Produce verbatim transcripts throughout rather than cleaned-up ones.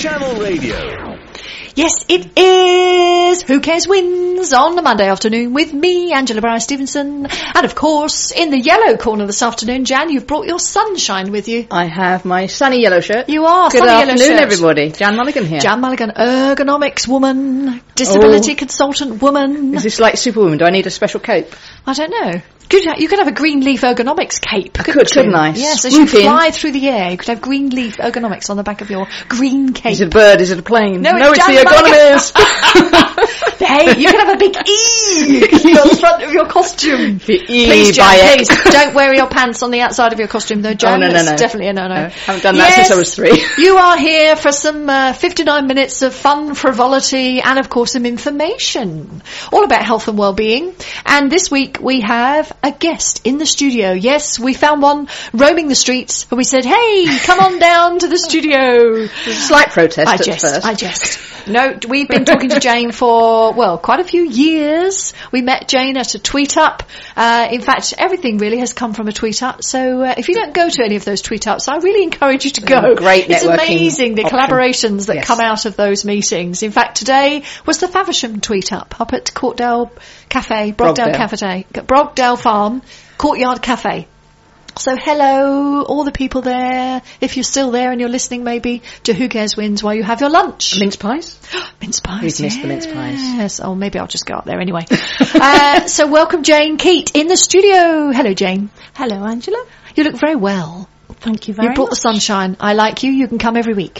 Channel Radio. Yes, it is Who Cares Wins on a Monday afternoon with me, Angela Bryce-Stevenson. And of course, in the yellow corner this afternoon, Jan, you've brought your sunshine with you. I have my sunny yellow shirt. You are, Good sunny afternoon, yellow shirt. everybody. Jan Mulligan here. Jan Mulligan, ergonomics woman, disability Oh. consultant woman. Is this like Superwoman? Do I need a special cape? I don't know. Could you, you could have a green leaf ergonomics cape. I couldn't could, couldn't you? I? Yes, as Swoop you in. fly through the air, you could have green leaf ergonomics on the back of your green cape. Is it a bird? Is it a plane? No, no it's it's, Jan the Mulligan. ergonomist. Hey, you can have a big E on the front of your costume. The E Please, by Jan, X. please, don't wear your pants on the outside of your costume, though, Jan. Oh, no, no, That's no. definitely a no-no. No, haven't done that Yes, since I was three. You are here for some uh, fifty-nine minutes of fun, frivolity, and, of course, some information. All about health and well-being. And this week we have a guest in the studio. Yes, we found one roaming the streets, and we said, hey, come on down to the studio. There's a slight protest I at jest, first. I jest. No, we've been talking to Jane for, well, quite a few years. We met Jane at a tweet up. Uh, in fact, everything really has come from a tweet up. So uh, if you don't go to any of those tweet ups, I really encourage you to go. Great It's networking amazing the option. collaborations that Yes. come out of those meetings. In fact, today was the Faversham tweet up up at Courtdale Cafe, Brogdale Brogdale. Cafe, Brogdale Farm, Courtyard Cafe. So hello, all the people there. If you're still there and you're listening maybe to Who Cares Wins while you have your lunch. Mince pies? Mince pies. We've missed the mince pies. Yes. Oh, maybe I'll just go up there anyway. uh, so welcome Jane Keat in the studio. Hello, Jane. Hello, Angela. You look very well. Thank you very You brought much. the sunshine. I like you. You can come every week.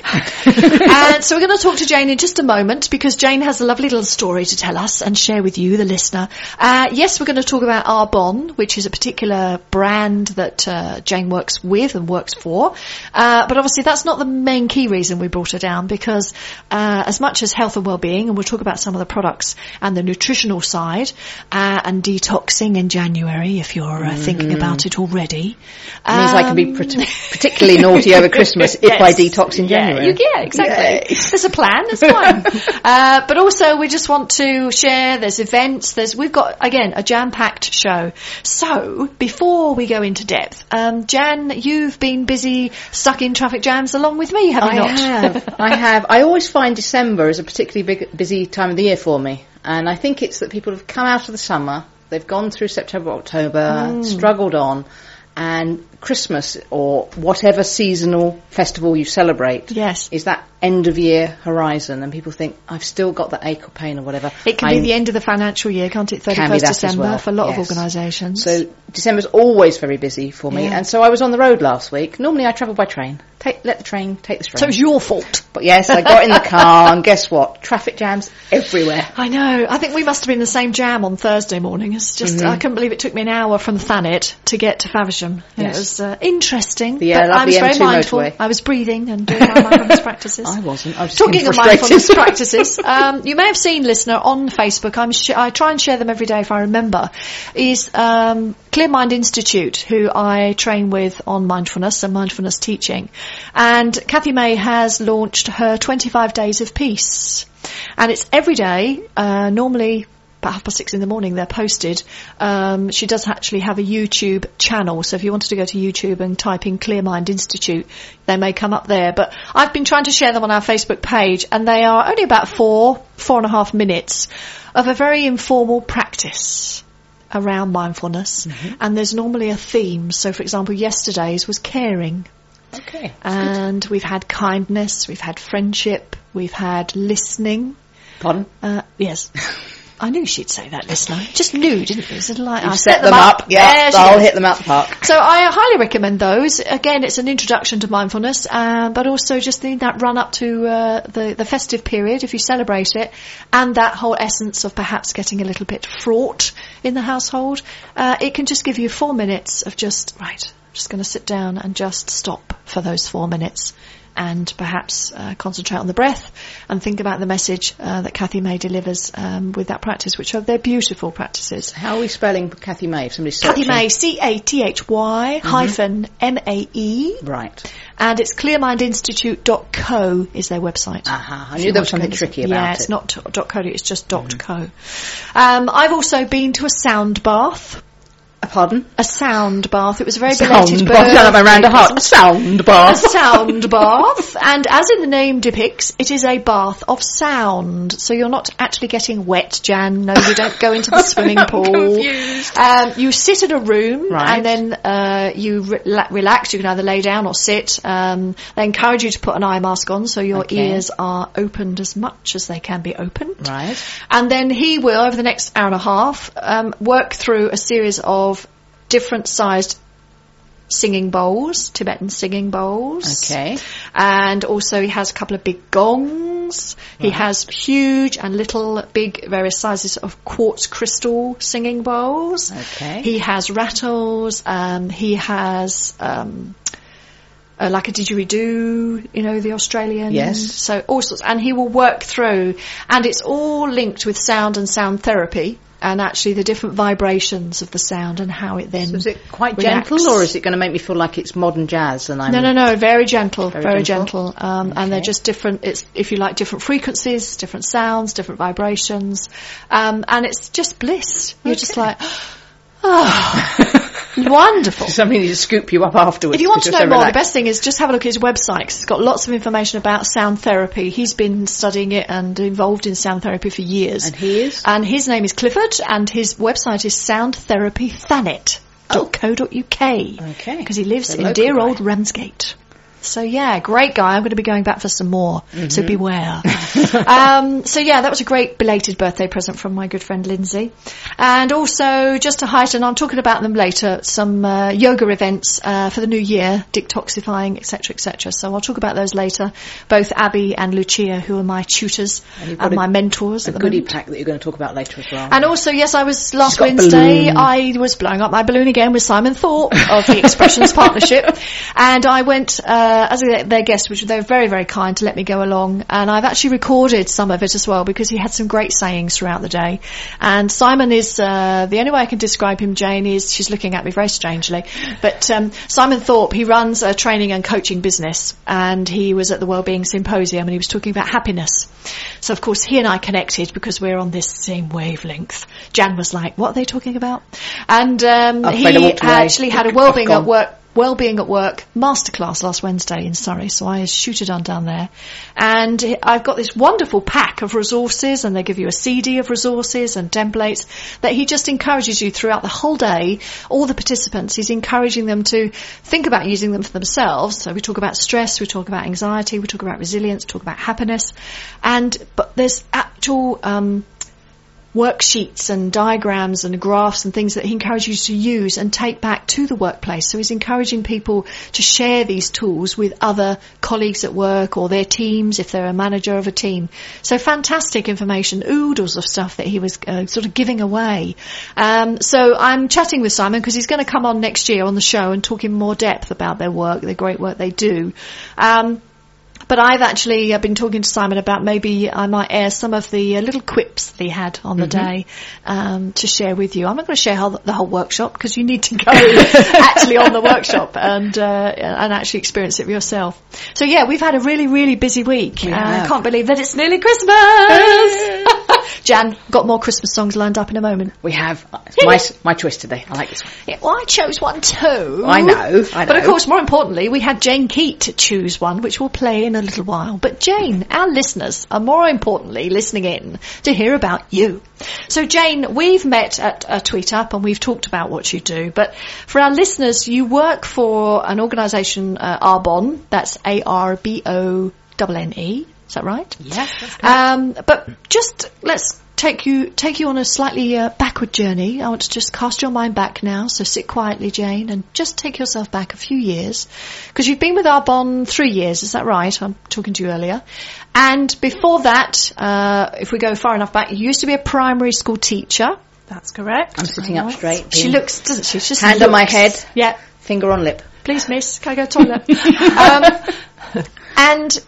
And so we're going to talk to Jane in just a moment because Jane has a lovely little story to tell us and share with you, the listener. Uh, yes, we're going to talk about Arbonne, which is a particular brand that uh, Jane works with and works for. Uh, but obviously that's not the main key reason we brought her down because uh, as much as health and well-being, and we'll talk about some of the products and the nutritional side uh, and detoxing in January if you're uh, thinking about it already. It means I can be Um, pret- particularly naughty over Christmas if Yes. I detox in January. Yeah, you, yeah exactly. Yay. There's a plan, it's fine. uh, but also we just want to share, there's events, there's we've got, again, a jam-packed show. So, before we go into depth, um, Jan, you've been busy stuck in traffic jams along with me, have you I not? have. I have. I always find December is a particularly big, busy time of the year for me. And I think it's that people have come out of the summer, they've gone through September, October, struggled on, and Christmas or whatever seasonal festival you celebrate Yes. is that end of year horizon, and people think, I've still got the ache or pain or whatever. It can I- be the end of the financial year, can't it? Can be thirty-first that as December well, for a lot yes. of organisations. So December's always very busy for me, Yeah. and so I was on the road last week. Normally I travel by train. Take, let the train take the train. So it was your fault. But yes, I got in the car, and guess what? Traffic jams everywhere. I know. I think we must have been in the same jam on Thursday morning. It's just, Mm-hmm. I couldn't believe it took me an hour from Thanet to get to Faversham. It Yes. was uh, interesting. The, uh, but I lovely was very M two mindful. motorway. I was breathing and doing my mindfulness practices. I wasn't. I was just Talking getting of frustrated. mindfulness practices, um, you may have seen, listener, on Facebook, I'm sh- I try and share them every day if I remember, is um, Clear Mind Institute, who I train with on mindfulness and mindfulness teaching. And Kathy May has launched her twenty-five Days of Peace. And it's every day, uh, normally about half past six in the morning they're posted. Um, she does actually have a YouTube channel, so if you wanted to go to YouTube and type in Clear Mind Institute, they may come up there. But I've been trying to share them on our Facebook page, and they are only about four, four and a half minutes of a very informal practice around mindfulness. Mm-hmm. And there's normally a theme. So, for example, yesterday's was caring. Okay. And we've had kindness, we've had friendship, we've had listening. Pardon? Uh, yes. I knew she'd say that, listener. Just knew, didn't you? Sort of like, You I set them up. Yeah, There she I'll is. hit them out the park. So I highly recommend those. Again, it's an introduction to mindfulness, uh, but also just in that run up to uh, the, the festive period, if you celebrate it, and that whole essence of perhaps getting a little bit fraught in the household. Uh, it can just give you four minutes of just, right, I'm just going to sit down and just stop for those four minutes. And perhaps uh, concentrate on the breath and think about the message uh, that Kathy May delivers um, with that practice, which are they're beautiful practices. How are we spelling Kathy May? If somebody's searching. Kathy May, C A T H Y hyphen M A E. Right. And it's clear mind institute dot co is their website. Aha. I If knew you there want was to go something and- tricky about yeah, it. it's not t- .co, it's just .co. Um, I've also been to a sound bath. Pardon? A sound bath. It was a very Sound belated bath. birthday. Sound like around a heart. A sound bath. A sound bath. And as in the name depicts, it is a bath of sound. So you're not actually getting wet, Jan. No, you don't go into the swimming pool. Confused. Um, you sit in a room, right. and then uh, you re- relax. You can either lay down or sit. Um, they encourage you to put an eye mask on so your okay. ears are opened as much as they can be opened. Right. And then he will, over the next hour and a half, um, work through a series of different sized singing bowls, Tibetan singing bowls. Okay. And also he has a couple of big gongs. Right. He has huge and little, big, various sizes of quartz crystal singing bowls. Okay. He has rattles. Um, he has... Um, Uh, like a didgeridoo, you know, the Australian. Yes. So all sorts. And he will work through, and it's all linked with sound and sound therapy, and actually the different vibrations of the sound and how it then So is it quite reacts. gentle, or is it going to make me feel like it's modern jazz? And I'm No, no, no, very gentle, very, very gentle. gentle. Um, okay. And they're just different, it's, if you like, different frequencies, different sounds, different vibrations. Um, and it's just bliss. You're okay. just like, oh. Wonderful. Somebody needs to scoop you up afterwards. If you want to know so more, relaxed. the best thing is just have a look at his website, 'cause it's got lots of information about sound therapy. He's been studying it and involved in sound therapy for years. And he is? And his name is Clifford, and his website is sound therapy thanet dot co dot uk. Okay. Because he lives So in local dear guy. old Ramsgate. So yeah, great guy. I'm going to be going back for some more. Mm-hmm. So beware. um, so yeah, that was a great belated birthday present from my good friend Lindsay. And also, just to heighten, I'm talking about them later, some uh, yoga events uh, for the new year, detoxifying, et cetera, et cetera. So I'll talk about those later. Both Abby and Lucia, who are my tutors and, and my mentors. A at the goodie moment. pack that you're going to talk about later as well. And also, yes, I was last got a Wednesday, balloon. I was blowing up my balloon again with Simon Thorpe of the Expressions Partnership. And I went, uh, as a, their guest, which they were very, very kind to let me go along. And I've actually recorded some of it as well, because he had some great sayings throughout the day. And Simon is, uh, the only way I can describe him, Jane, is, she's looking at me very strangely, but um, Simon Thorpe, he runs a training and coaching business, and he was at the Wellbeing Symposium, and he was talking about happiness. So, of course, he and I connected because we're on this same wavelength. Jan was like, what are they talking about? And um, he actually had a Wellbeing at Work Wellbeing at Work masterclass last Wednesday in Surrey, so I shooted on down there. And I've got this wonderful pack of resources, and they give you a C D of resources and templates that he just encourages you throughout the whole day. All the participants, he's encouraging them to think about using them for themselves. So we talk about stress, we talk about anxiety, we talk about resilience, we talk about happiness. And, but there's actual, um, worksheets and diagrams and graphs and things that he encourages you to use and take back to the workplace. So he's encouraging people to share these tools with other colleagues at work or their teams if they're a manager of a team. So fantastic information, oodles of stuff that he was uh, sort of giving away. Um, so I'm chatting with Simon because he's going to come on next year on the show and talk in more depth about their work, the great work they do. Um, But I've actually uh, been talking to Simon about maybe I might air some of the uh, little quips that he had on the mm-hmm. day um, to share with you. I'm not going to share how the, the whole workshop because you need to go actually on the workshop and uh, and actually experience it for yourself. So yeah, we've had a really, really busy week. Uh, I can't believe that it's nearly Christmas. Jan, got more Christmas songs lined up in a moment. We have. It's my, my choice today. I like this one. Yeah, well, I chose one too. I know, I know. But of course, more importantly, we had Jane Keat to choose one, which we'll play in a little while. But Jane, our listeners are more importantly listening in to hear about you. So Jane, we've met at a Tweet Up and we've talked about what you do. But for our listeners, you work for an organisation, uh, Arbonne. That's A R B O N N E. Is that right? Yes, that's good. Um, but just let's take you take you on a slightly uh, backward journey. I want to just cast your mind back now. So sit quietly, Jane, and just take yourself back a few years, because you've been with Arbonne three years. Is that right? I'm talking to you earlier. And before that, uh, if we go far enough back, you used to be a primary school teacher. That's correct. I'm sitting up straight. She looks, doesn't she? She just hand looks. on my head. Yeah. Finger on lip. Please, miss, can I go to the toilet? um, and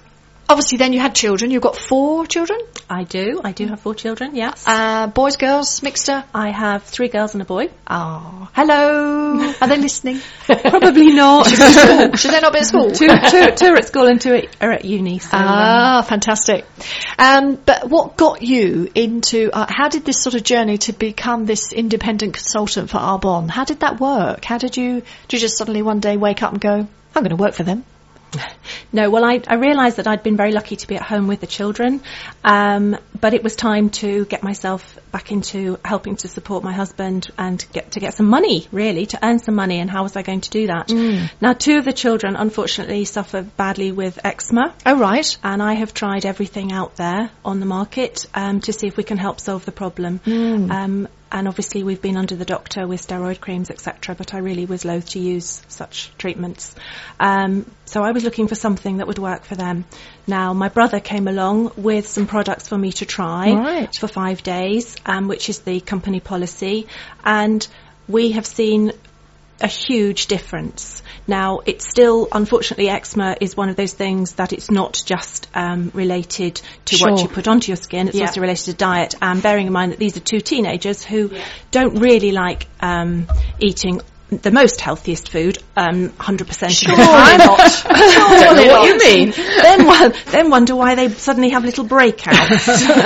obviously then you had children. You've got four children? I do. I do have four children, yes. Uh, boys, girls, mixture? I have three girls and a boy. Oh, hello. Are they listening? Probably not. Should they not be at school? two, two, two are at school and two are at uni. So, ah, um, fantastic. Um, but what got you into, uh, how did this sort of journey to become this independent consultant for Arbonne, how did that work? How did you, did you just suddenly one day wake up and go, I'm going to work for them? No, well, I, I realised that I'd been very lucky to be at home with the children, um, but it was time to get myself back into helping to support my husband and get to get some money, really, to earn some money, and how was I going to do that? Mm. Now, two of the children, unfortunately, suffer badly with eczema. Oh, right. And I have tried everything out there on the market um, to see if we can help solve the problem. Mm. Um, And obviously we've been under the doctor with steroid creams, et cetera, but I really was loath to use such treatments. Um, so I was looking for something that would work for them. Now, my brother came along with some products for me to try right. for five days, um, which is the company policy. And we have seen a huge difference. Now, it's still, unfortunately, eczema is one of those things that it's not just um, related to sure. what you put onto your skin, it's yeah. also related to diet, and bearing in mind that these are two teenagers who yeah. don't really like um, eating the most healthiest food, um, one hundred percent sure of the time. not. Sure know what not. you mean. then, one, then wonder why they suddenly have little breakouts.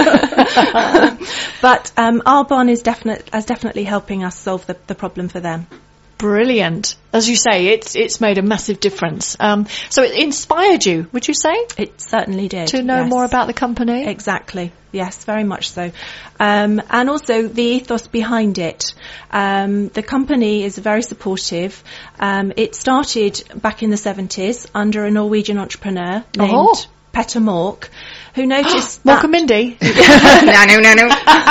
But um, Arbonne is definite, is definitely helping us solve the, the problem for them. Brilliant. As you say, it's it's made a massive difference. Um, so it inspired you, would you say? It certainly did. To know yes. more about the company? Exactly. Yes, very much so. Um, and also the ethos behind it. Um, the company is very supportive. Um, it started back in the seventies under a Norwegian entrepreneur named oh. Petter Mork, who noticed Mork that... and Mindy? no, no, no, no.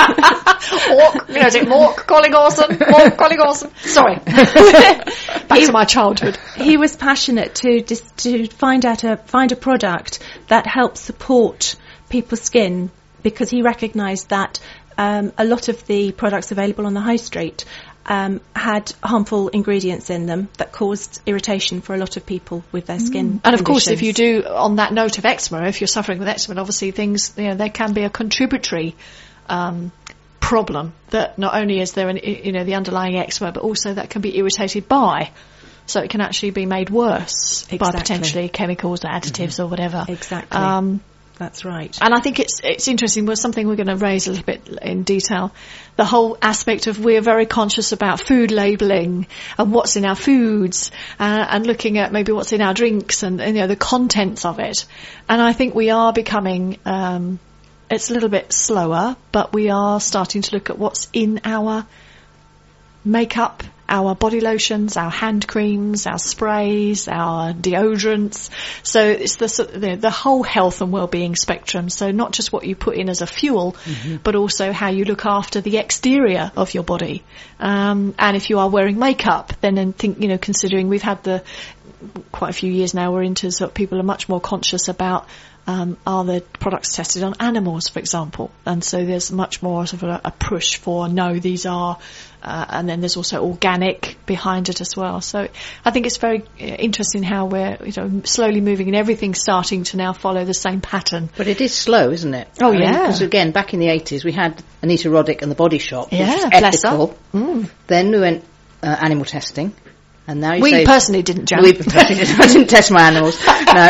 Mork, you know, is it Mork Collingawson? Mork Collingawson? Sorry. Back he, to my childhood. He was passionate to dis, to find out a find a product that helps support people's skin, because he recognised that um, a lot of the products available on the high street um, had harmful ingredients in them that caused irritation for a lot of people with their skin. Mm. And of course, conditions. if you do, on that note of eczema, if you're suffering with eczema, obviously things, you know, there can be a contributory um, problem that not only is there an, you know, the underlying eczema, but also that can be irritated by. So it can actually be made worse exactly. by potentially chemicals, additives, mm-hmm. or whatever. Exactly. Um, That's right. And I think it's it's interesting. Well, something we're going to raise a little bit in detail. The whole aspect of we're very conscious about food labelling and what's in our foods, uh, and looking at maybe what's in our drinks and, and you know the contents of it. And I think we are becoming. Um, it's a little bit slower, but we are starting to look at what's in our makeup, our body lotions, our hand creams, our sprays, our deodorants. So it's the, the, the whole health and well-being spectrum. So not just what you put in as a fuel, mm-hmm. but also how you look after the exterior of your body. Um, and if you are wearing makeup, then then think, you know, considering we've had the quite a few years now, we're into sort of people are much more conscious about Um, are the products tested on animals, for example? And so there's much more sort of a, a push for no, these are, uh, and then there's also organic behind it as well. So I think it's very interesting how we're, you know, slowly moving and everything's starting to now follow the same pattern. But it is slow, isn't it? Oh, I yeah. Because again, back in the eighties, we had Anita Roddick and the Body Shop, which yeah, was ethical. Mm. Then we went uh, animal testing, and now you we say personally didn't, Jan. We personally didn't. I didn't test my animals. No.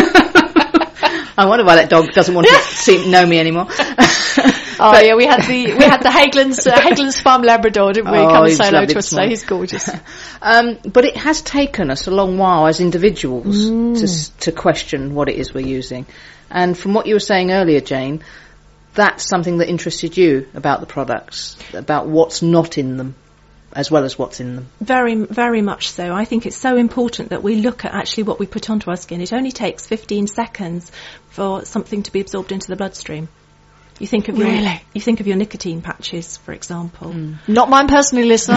I wonder why that dog doesn't want to see, know me anymore. Oh yeah, we had the we had the Hagelands uh, Hagelands Farm Labrador, didn't we? Oh, Come and say hello lovely to us today. He's gorgeous. um, but it has taken us a long while as individuals mm. to to question what it is we're using. And from what you were saying earlier, Jane, that's something that interested you about the products, about what's not in them, as well as what's in them. Very, very much so. I think it's so important that we look at actually what we put onto our skin. It only takes fifteen seconds for something to be absorbed into the bloodstream. You think of really? your, you think of your nicotine patches, for example. Mm. Not mine personally, listener.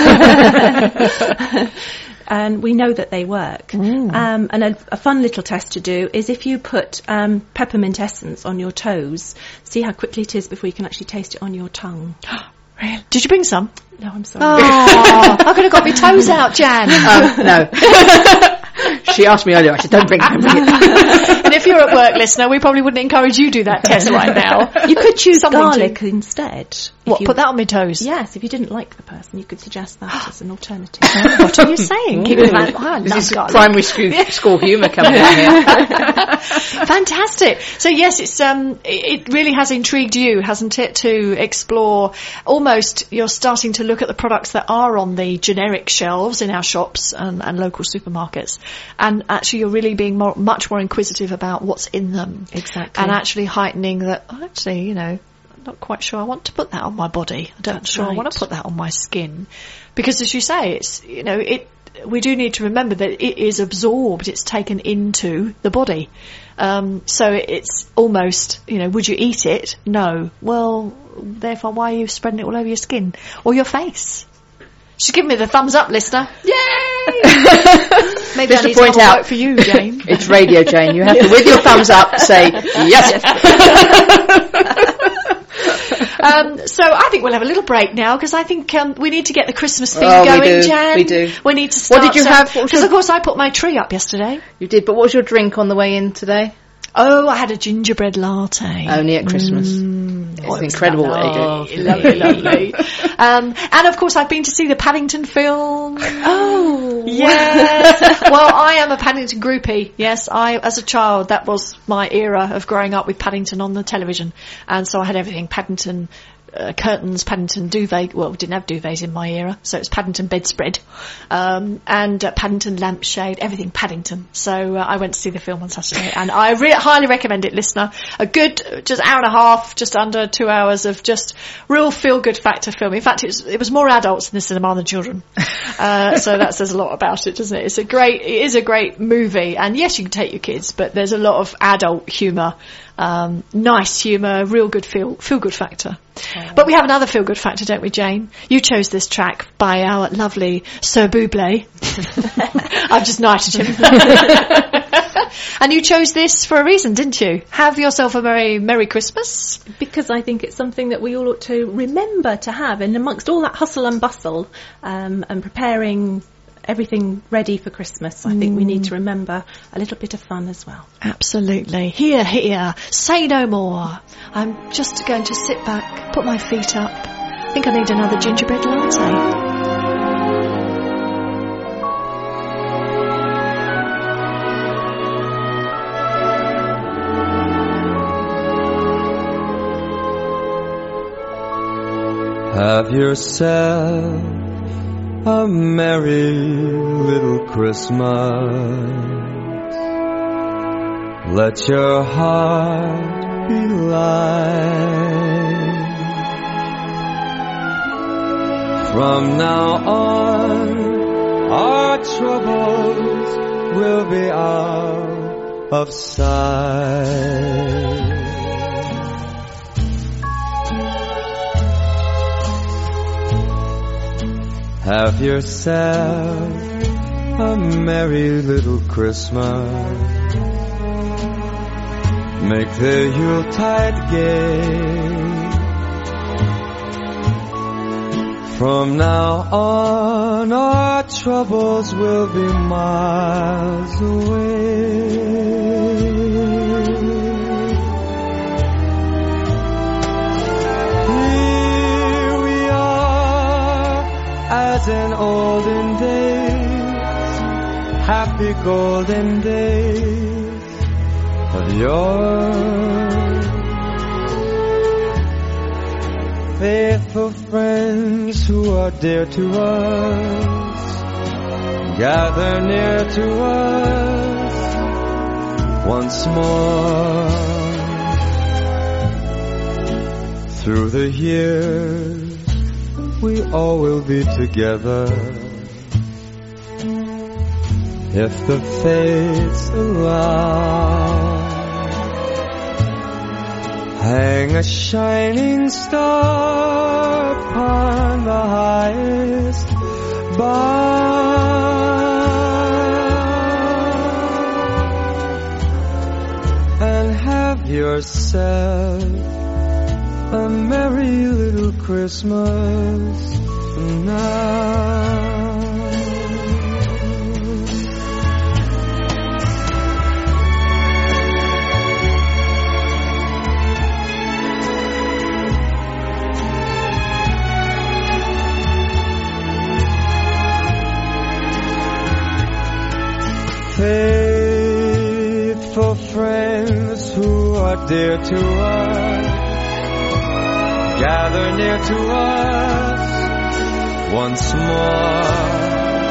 And we know that they work. Mm. Um, and a, a fun little test to do is if you put um, peppermint essence on your toes, see how quickly it is before you can actually taste it on your tongue. Really? Did you bring some? No, I'm sorry. Oh, I could have got my toes out, Jan. Um, no. She asked me earlier, I said, don't bring it, don't bring it. And if you're at work, listener, we probably wouldn't encourage you to do that test right now. You could choose Something garlic to- instead. if What, you- put that on my toes? Yes, if you didn't like the person, you could suggest that as an alternative. What are you saying? Keep it man- oh, I This love is garlic. primary school, school humour coming out here. Fantastic. So yes, it's um, it it really has intrigued you, hasn't it, to explore. Almost, you're starting to look at the products that are on the generic shelves in our shops and, and local supermarkets, and actually you're really being more, much more inquisitive about what's in them. Exactly. And actually heightening that. Oh, actually, you know, I'm not quite sure I want to put that on my body. I don't That's sure I want right. to put that on my skin, because as you say, it's you know it. We do need to remember that it is absorbed, it's taken into the body. Um, so it's almost, you know, would you eat it? No. Well, therefore, why are you spreading it all over your skin or your face? She's giving me the thumbs up, listener. Yay! Maybe Just I to need point to have a out- work for you, Jane. It's radio, Jane. You have to, with your thumbs up, say yes. Um, so I think we'll have a little break now, because I think um, we need to get the Christmas theme Oh, we going, do, Jan. we do. We need to start. What did you have? What was Because your- of course I put my tree up yesterday. You did, but what was your drink on the way in today? Oh, I had a gingerbread latte. Only at Christmas. Mm, It's oh, it was incredible what they do. lovely, Lovely, lovely. Um, and of course, I've been to see the Paddington film. Oh, Yes. Well, I am a Paddington groupie. Yes, I, as a child, that was my era of growing up with Paddington on the television, and so I had everything Paddington. Uh, curtains, Paddington duvet. Well, we didn't have duvets in my era, so it's Paddington bedspread, um, and uh, Paddington lampshade. Everything Paddington. So uh, I went to see the film on Saturday, and I re- highly recommend it, listener. A good, uh, just hour and a half, just under two hours of just real feel-good factor film. In fact, it was it was more adults in the cinema than children. Uh, so that says a lot about it, doesn't it? It's a great, it is a great movie, and yes, you can take your kids, but there's a lot of adult humour. Um, nice humour, real good feel, feel good factor. Oh. But we have another feel good factor, don't we, Jane? You chose this track by our lovely Sir Bublé. I've just knighted him. And you chose this for a reason, didn't you? Have yourself a merry, merry Christmas. because I think it's something that we all ought to remember to have, and amongst all that hustle and bustle um, and preparing everything ready for Christmas, I think we need to remember a little bit of fun as well. Absolutely. Here, here. Say no more. I'm just going to sit back, put my feet up. I think I need another gingerbread latte. Have yourself a merry little Christmas. Let your heart be light. From now on, our troubles will be out of sight. Have yourself a merry little Christmas. Make the Yuletide gay. From now on, our troubles will be miles away. As in olden days, happy golden days of yore. Faithful friends who are dear to us, gather near to us once more. Through the years, we all will be together, if the fates allow. Hang a shining star upon the highest bough, and have yourself a merry little Christmas now. friends who are dear to us gather near to us once more.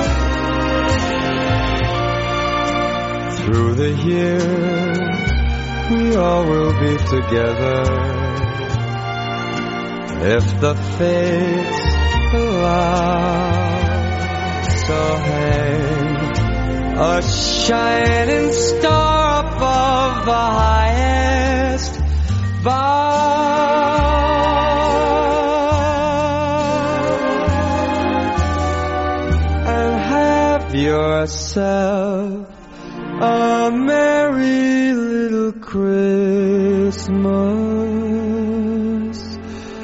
Through the years we all will be together if the fates allow. So hang a shining star above the highest bough, and have yourself a merry little Christmas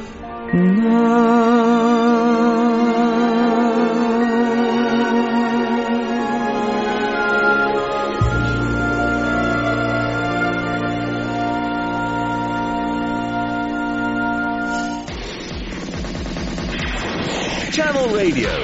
now. Channel Radio.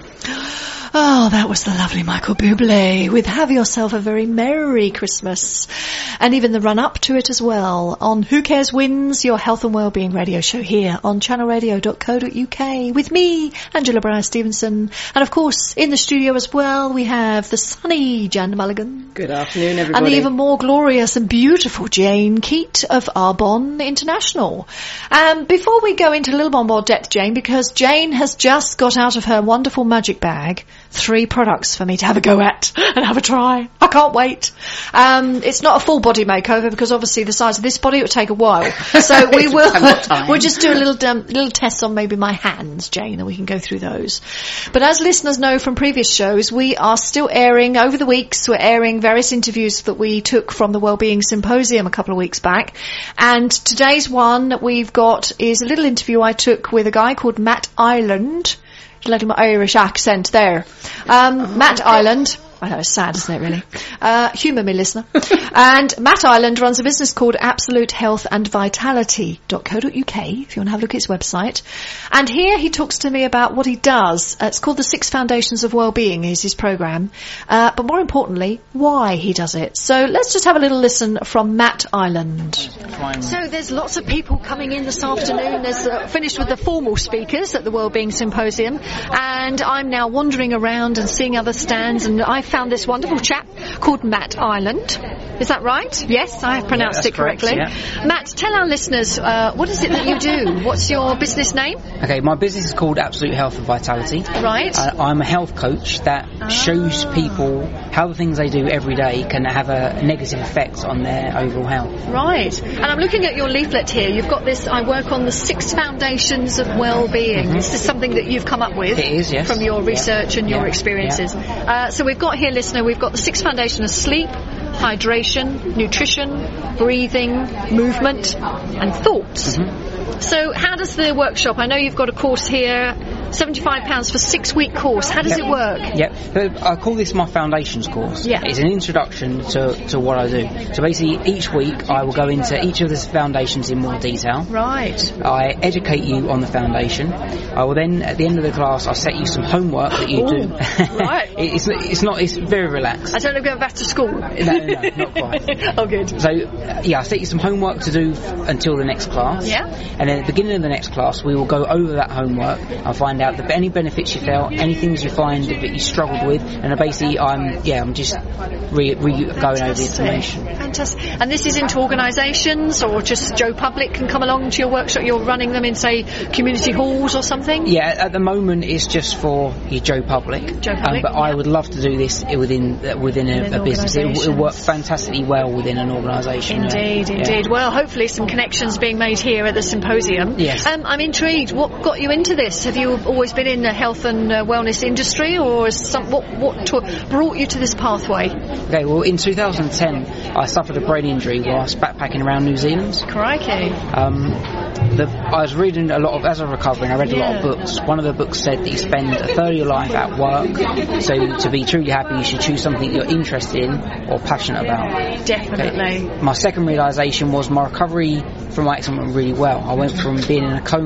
Oh, that was the lovely Michael Bublé with Have Yourself a Very Merry Christmas. And even the run-up to it as well on Who Cares Wins, your health and wellbeing radio show here on channel radio dot co dot uk with me, Angela Bryce-Stevenson. And of course, in the studio as well, we have the sunny Jan Mulligan. Good afternoon, everybody. And the even more glorious and beautiful Jane Keat of Arbonne International. Um, before we go into a little more depth, Jane, because Jane has just got out of her wonderful magic bag three products for me to have a go at and have a try. I can't wait. Um, it's not a full body makeover because obviously the size of this body it would take a while. So we will we'll just do a little um, little test on maybe my hands, Jane, and we can go through those. But as listeners know from previous shows, we are still airing over the weeks. We're airing various interviews that we took from the Wellbeing Symposium a couple of weeks back. And today's one that we've got is a little interview I took with a guy called Matt Ireland. Letting my Irish accent there. Um, Matt Ireland. I know, it's sad, isn't it, really? Uh, humour me, listener. And Matt Ireland runs a business called Absolute Health and Vitality dot co dot uk, if you want to have a look at his website. And here he talks to me about what he does. Uh, it's called the Six Foundations of Wellbeing, is his programme. Uh, but more importantly, why he does it. So let's just have a little listen from Matt Ireland. So there's lots of people coming in this afternoon. There's uh, finished with the formal speakers at the Wellbeing Symposium. And I'm now wandering around and seeing other stands, and I found this wonderful chap called Matt Ireland. Is that right? Yes, I have pronounced yeah, it correctly. Correct, yeah. Matt, tell our listeners, uh, what is it that you do? What's your business name? Okay, my business is called Absolute Health and Vitality. Right. Uh, I'm a health coach that ah. shows people how the things they do every day can have a negative effect on their overall health. Right. And I'm looking at your leaflet here. You've got this, I work on the six foundations of well-being. Mm-hmm. Is this something that you've come up with? It is, yes. From your research yeah. and your yeah. experiences. Yeah. Uh, so we've got here, listener, we've got the six foundations of sleep, hydration, nutrition, breathing, movement, and thoughts. Mm-hmm. So how does the workshop, I know you've got a course here, seventy-five pounds for a six-week course. How does yep. it work? Yep. I call this my foundations course. Yeah. It's an introduction to, to what I do. So basically each week I will go into each of the foundations in more detail. Right. I educate you on the foundation. I will then, at the end of the class, I'll set you some homework that you Ooh, do. Right. it's, it's not, it's very relaxed. I don't know, going back to school. No, no, not quite. Oh, good. So, uh, yeah, I'll set you some homework to do f- until the next class. Yeah. And then at the beginning of the next class, we will go over that homework. I'll find out the, any benefits you felt, any things you find that you struggled with, and basically, I'm yeah, I'm just re, re going over the information. Fantastic. And this is into organisations, or just Joe Public can come along to your workshop? You're running them in, say, community halls or something? Yeah, at the moment it's just for your Joe Public. Joe Public. Um, but yeah. I would love to do this within uh, within a, within a business. It will work fantastically well within an organisation. Indeed, yeah. indeed. Yeah. Well, hopefully some connections being made here at the symposium. Yes. Um, I'm intrigued. What got you into this? Have you always been in the health and uh, wellness industry, or is some, what, what to, brought you to this pathway? Okay, well, in two thousand ten, I suffered a brain injury while I was backpacking around New Zealand. Crikey. Um, the, I was reading a lot of, as I was recovering, I read yeah. a lot of books. One of the books said that you spend a third of your life at work, so to be truly happy you should choose something you're interested in or passionate about. Definitely. Okay. My second realisation was my recovery from my accident went really well. I went from being in a coma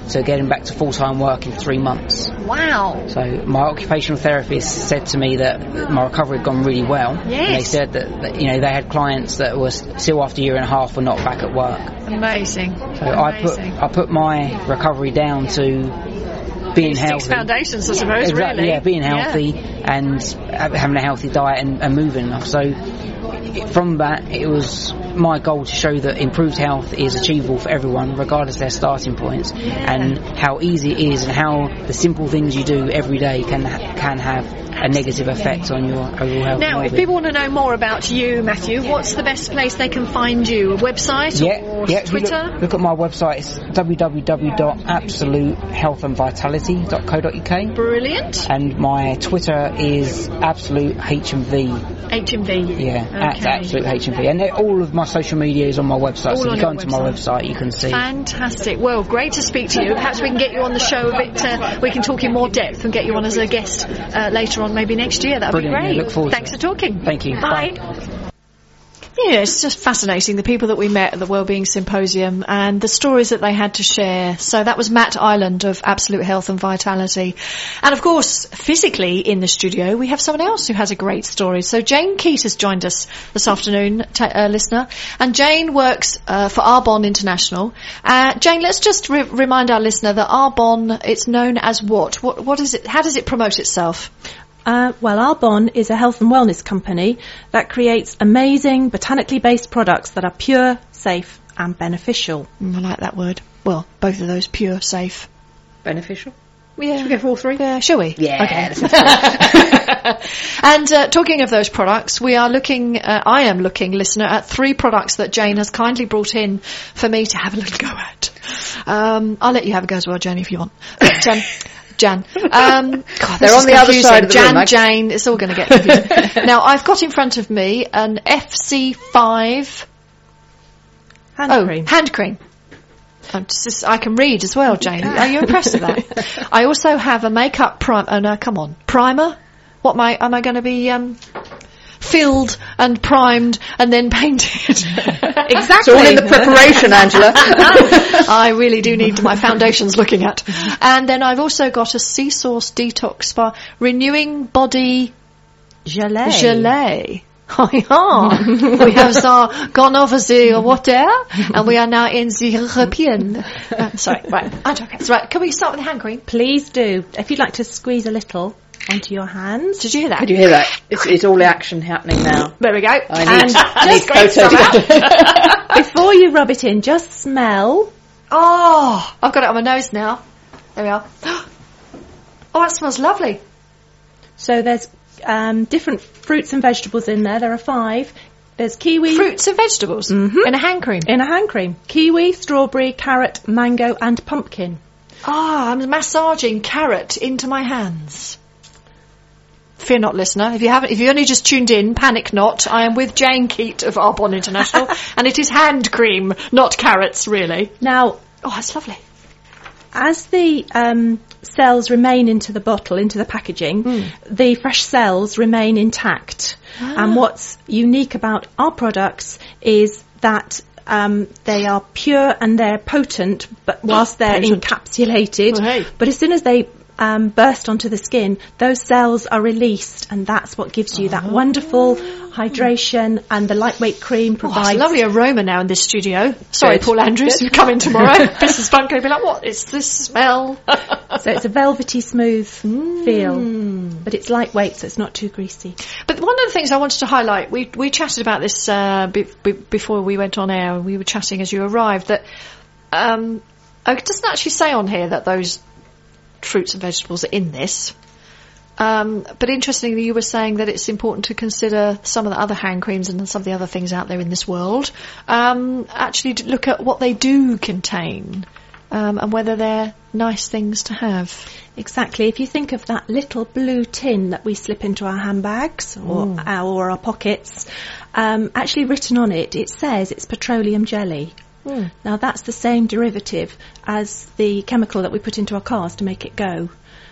to getting back to full-time work in three months. Wow. So my occupational therapist said to me that my recovery had gone really well. Yes. And they said that, that, you know, they had clients that were still after a year and a half were not back at work. Amazing. So I put I put my recovery down to being Six healthy. foundations, I suppose, exactly, really. yeah, being healthy Yeah. and having a healthy diet and, and moving enough. So from that, it was my goal to show that improved health is achievable for everyone, regardless of their starting points, Yeah. and how easy it is, and how the simple things you do every day can can have a negative effect on your overall health. Now, and if people want to know more about you, Matthew, what's the best place they can find you? A website yeah, or yeah, if you Twitter? Look, look at my website. It's w w w dot absolute health and vitality dot co dot u k. Brilliant. And my Twitter is absolute H M V. H M V. Yeah, at Okay. absolute H M V. And all of my social media is on my website. All so if on you go your onto my website. website, you can see. Fantastic. Well, great to speak to you. Perhaps we can get you on the show a bit. Uh, we can talk in more depth and get you on as a guest uh, later on, maybe next year. That'd Brilliant, be great. yeah, look forward to Thanks it. for talking. Thank you. Bye. Bye. Yeah, it's just fascinating, the people that we met at the Wellbeing Symposium and the stories that they had to share. So that was Matt Ireland of Absolute Health and Vitality. And of course, physically in the studio, we have someone else who has a great story. So Jane Keat has joined us this afternoon, t- uh, listener. And Jane works uh, for Arbonne International. Uh, Jane, let's just re- remind our listener that Arbonne, it's known as what? What, what is it? How does it promote itself? Uh, well, Arbonne is a health and wellness company that creates amazing botanically based products that are pure, safe and beneficial. Mm, I like that word. Well, both of those, pure, safe. Beneficial? Yeah. Should we go for all three? Yeah, shall we? Yeah. Okay. And uh, talking of those products, we are looking, uh, I am looking, listener, at three products that Jane has kindly brought in for me to have a little go at. Um, I'll let you have a go as well, Jane, if you want. But, um, Jan. Um, God, They're on the other side of the Jan, room. I- Jane, it's all going to get confusing. Now, I've got in front of me an F C five Hand oh, cream. hand cream. I'm just, I can read as well, Jane. Are you impressed with that? I also have a makeup primer. Oh no, come on, primer. What am I? Am I going to be um, filled and primed and then painted? Exactly. It's all in the preparation, Angela. I really do need my foundations looking at. And then I've also got a Sea Source Detox Spa Renewing Body Gelée. Gelée. Oh, yeah. We have uh, gone over the water and we are now in the European. Uh, sorry, right. I don't care. Right, can we start with the hand cream? Please do. If you'd like to squeeze a little onto your hands. Did you hear that? Did you hear that? It's, it's all action happening now. There we go. I need, And I need just photos. Before you rub it in, just smell. Oh, I've got it on my nose now. There we are. Oh, that smells lovely. So there's um, different fruits and vegetables in there. There are five. There's kiwi. Fruits and vegetables Mhm. in a hand cream. In a hand cream. Kiwi, strawberry, carrot, mango and pumpkin. Ah, I'm massaging carrot into my hands. Fear not, listener. If you haven't, if you only just tuned in, panic not. I am with Jane Keat of Arbonne International, and it is hand cream, not carrots, really. Now, Oh, that's lovely. as the um, cells remain into the bottle, into the packaging, Mm. the fresh cells remain intact. Ah. And what's unique about our products is that um, they are pure and they're potent, but whilst they're Potent. encapsulated, Oh, hey. but as soon as they um, burst onto the skin, those cells are released, and that's what gives you that wonderful hydration. And the lightweight cream Oh, it's a provides lovely aroma now in this studio. Sorry, Good. Paul Andrews, who's coming tomorrow. Business Fund going to be like, what is this smell? so it's a velvety smooth Mm. feel, but it's lightweight, so it's not too greasy. But one of the things I wanted to highlight, we we chatted about this uh, be, be, before we went on air, and we were chatting as you arrived, that um, oh, it doesn't actually say on here that those fruits and vegetables are in this. Um, but interestingly, you were saying that it's important to consider some of the other hand creams and some of the other things out there in this world. Um, actually, to look at what they do contain um, and whether they're nice things to have. Exactly. If you think of that little blue tin that we slip into our handbags or our, or our pockets, um, actually written on it, it says it's petroleum jelly. Mm. Now that's the same derivative as the chemical that we put into our cars to make it go.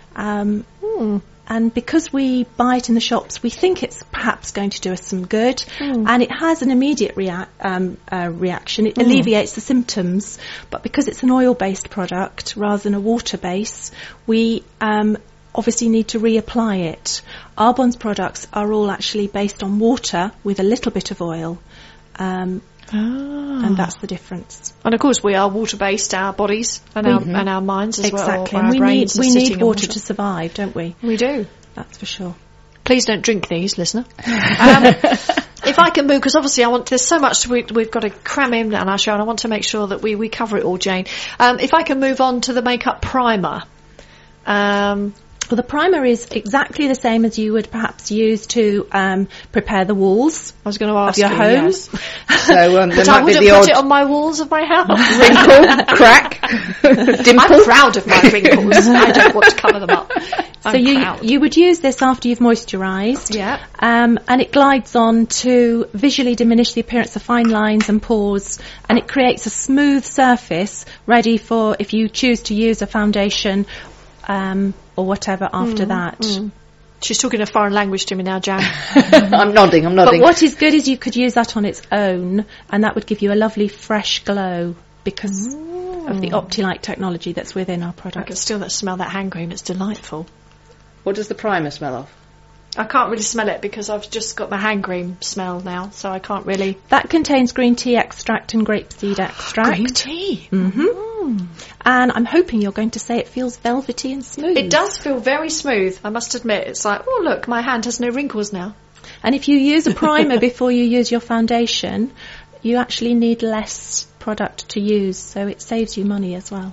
Um, Mm. And because we buy it in the shops, we think it's perhaps going to do us some good. Mm. And it has an immediate rea- um, uh, reaction. It Mm. alleviates the symptoms. But because it's an oil-based product rather than a water base, we um, obviously need to reapply it. Arbonne's products are all actually based on water with a little bit of oil. Um, Ah. and that's the difference. And of course, we are water-based, our bodies and our and our minds as Exactly. well. And Our we need brains are we sitting need in water to survive, don't we? We do. That's for sure. Please don't drink these, listener. um, if I can move, because obviously I want, there's so much we, we've got to cram in on our show, and I want to make sure that we, we cover it all, Jane. Um, if I can move on to the makeup primer. Um, Well, the primer is exactly the same as you would perhaps use to um, prepare the walls I was going to ask of your you, home. yes. So um, there But I might be wouldn't the put odd it on my walls of my house. wrinkle, crack, dimple. I'm proud of my wrinkles. I don't want to cover them up. I'm So you proud. you would use this after you've moisturised. Yeah. Um, and it glides on to visually diminish the appearance of fine lines and pores, and it creates a smooth surface ready for if you choose to use a foundation um, or whatever after that. She's talking a foreign language to me now, Jan. I'm nodding, I'm But nodding. what is good is you could use that on its own, and that would give you a lovely fresh glow because of the Optilite technology that's within our I can product. still smell that hand cream. It's delightful. What does the primer smell of? I can't really smell it because I've just got my hand cream smell now, so I can't really. That contains green tea extract and grapeseed extract. Green tea. hmm And I'm hoping you're going to say it feels velvety and smooth. It does feel very smooth, I must admit. It's like, oh look, my hand has no wrinkles now. And if you use a primer before you use your foundation, you actually need less product to use, so it saves you money as well.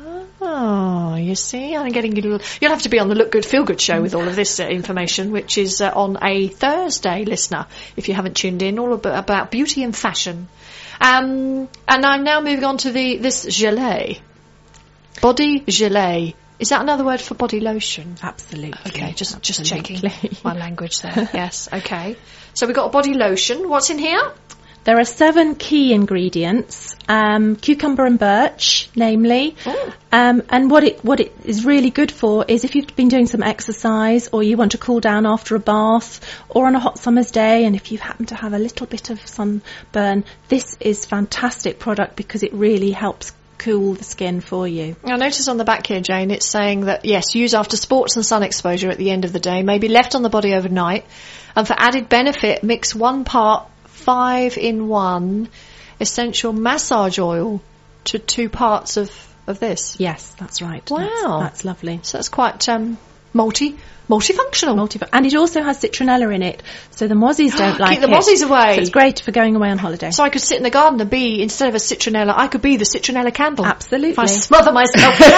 Oh, you see, I'm getting a little. You'll have to be on the Look Good, Feel Good show with all of this uh, information, which is uh, on a Thursday, listener, if you haven't tuned in, all about, about beauty and fashion. Um, and I'm now moving on to the this gelée. Body gelée. Is that another word for body lotion? Absolutely. Okay, just just Absolutely. checking my language there. Yes, okay. So we've got a body lotion. What's in here? There are seven key ingredients, um, cucumber and birch, namely. Oh. Um, and what it what it is really good for is if you've been doing some exercise or you want to cool down after a bath or on a hot summer's day, and if you happen to have a little bit of sunburn, this is fantastic product because it really helps cool the skin for you. I notice on the back here, Jane, it's saying that, yes, use after sports and sun exposure at the end of the day, may be left on the body overnight, and for added benefit, mix one part five in one essential massage oil to two parts of, of this. Yes, that's right. Wow. That's, that's lovely. So that's quite um, multi multifunctional. Multi- and it also has citronella in it, so the mozzies don't like it. Keep the mozzies away. So it's great for going away on holiday. So I could sit in the garden and be, instead of a citronella, I could be the citronella candle. Absolutely. If I smother myself with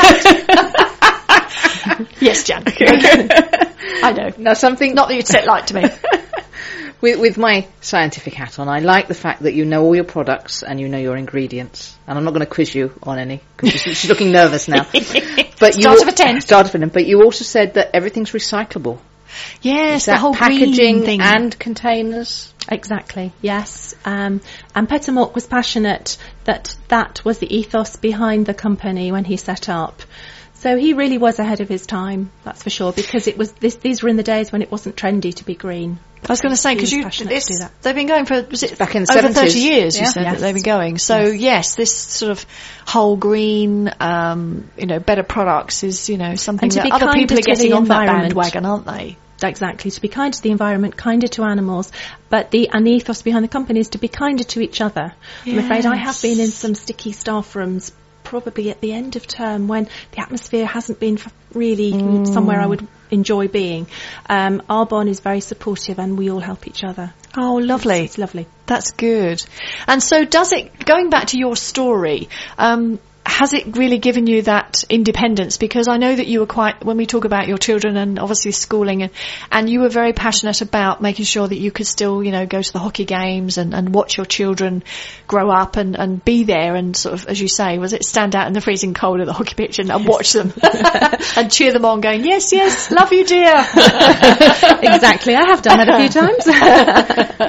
that. Yes, Jan. I know. Now something Not that you'd set light to me. with, with my scientific hat on, I like the fact that you know all your products and you know your ingredients. And I'm not going to quiz you on any because she's, she's looking nervous now. But Start you of a ten. Start of a ten. But you also said that everything's recyclable. Yes, Is the that whole packaging green thing. and containers? Exactly, yes. Um, and Petamork was passionate that that was the ethos behind the company when he set up. So he really was ahead of his time, that's for sure, because it was this, these were in the days when it wasn't trendy to be green. I was going to say, He because was you, passionate to it's, do that. they've been going for, was it Back in the over seventies. thirty years, you Yeah. said, Yes. that they've been going. So, Yes. yes, this sort of whole green, um, you know, better products is, you know, something And to that be other kinder people are to getting the on that environment. bandwagon, aren't they? Exactly, to be kinder to the environment, kinder to animals, but the and the ethos behind the company is to be kinder to each other. I'm afraid I have been in some sticky staff rooms, probably at the end of term when the atmosphere hasn't been f- really somewhere I would enjoy being. Um, Arbonne is very supportive and we all help each other. Oh, lovely. It's lovely. That's good. And so does it, going back to your story, um, has it really given you that independence? Because I know that you were quite, when we talk about your children and obviously schooling, and, and you were very passionate about making sure that you could still, you know, go to the hockey games and, and watch your children grow up and, and be there and sort of, as you say, was it stand out in the freezing cold at the hockey pitch and, and watch them and cheer them on going, yes, yes, love you, dear. Exactly, I have done that a few times.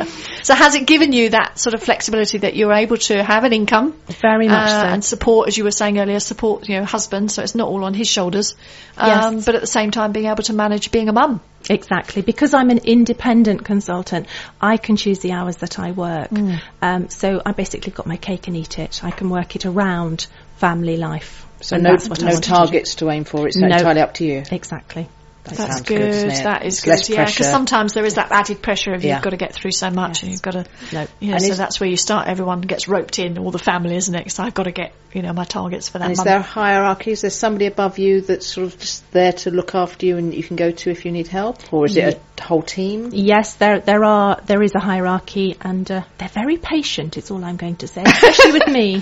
So has it given you that sort of flexibility that you're able to have an income? Very much uh, so. And support, as you were saying earlier, support, you know, husband, so it's not all on his shoulders. Um, Yes. But at the same time being able to manage being a mum. Exactly. Because I'm an independent consultant, I can choose the hours that I work. Mm. Um, so I basically got my cake and eat it. I can work it around family life. So And no, that's what I no wanted to do. targets to, aim for. It's No. entirely up to you. Exactly. That That's sounds good. isn't it? That is It's good. less Yeah, because pressure. sometimes there is that added pressure of Yeah. you've got to get through so much, and you've got to. No. You know, And so is- that's where you start. Everyone gets roped in, all the family, isn't it? So I've got to get, you know, my targets for that And is month. there a hierarchy? Is there somebody above you that's sort of just there to look after you and you can go to if you need help? Or is it a whole team? Yes, there there are there is a hierarchy, and uh, they're very patient. It's all I'm going to say, especially with me.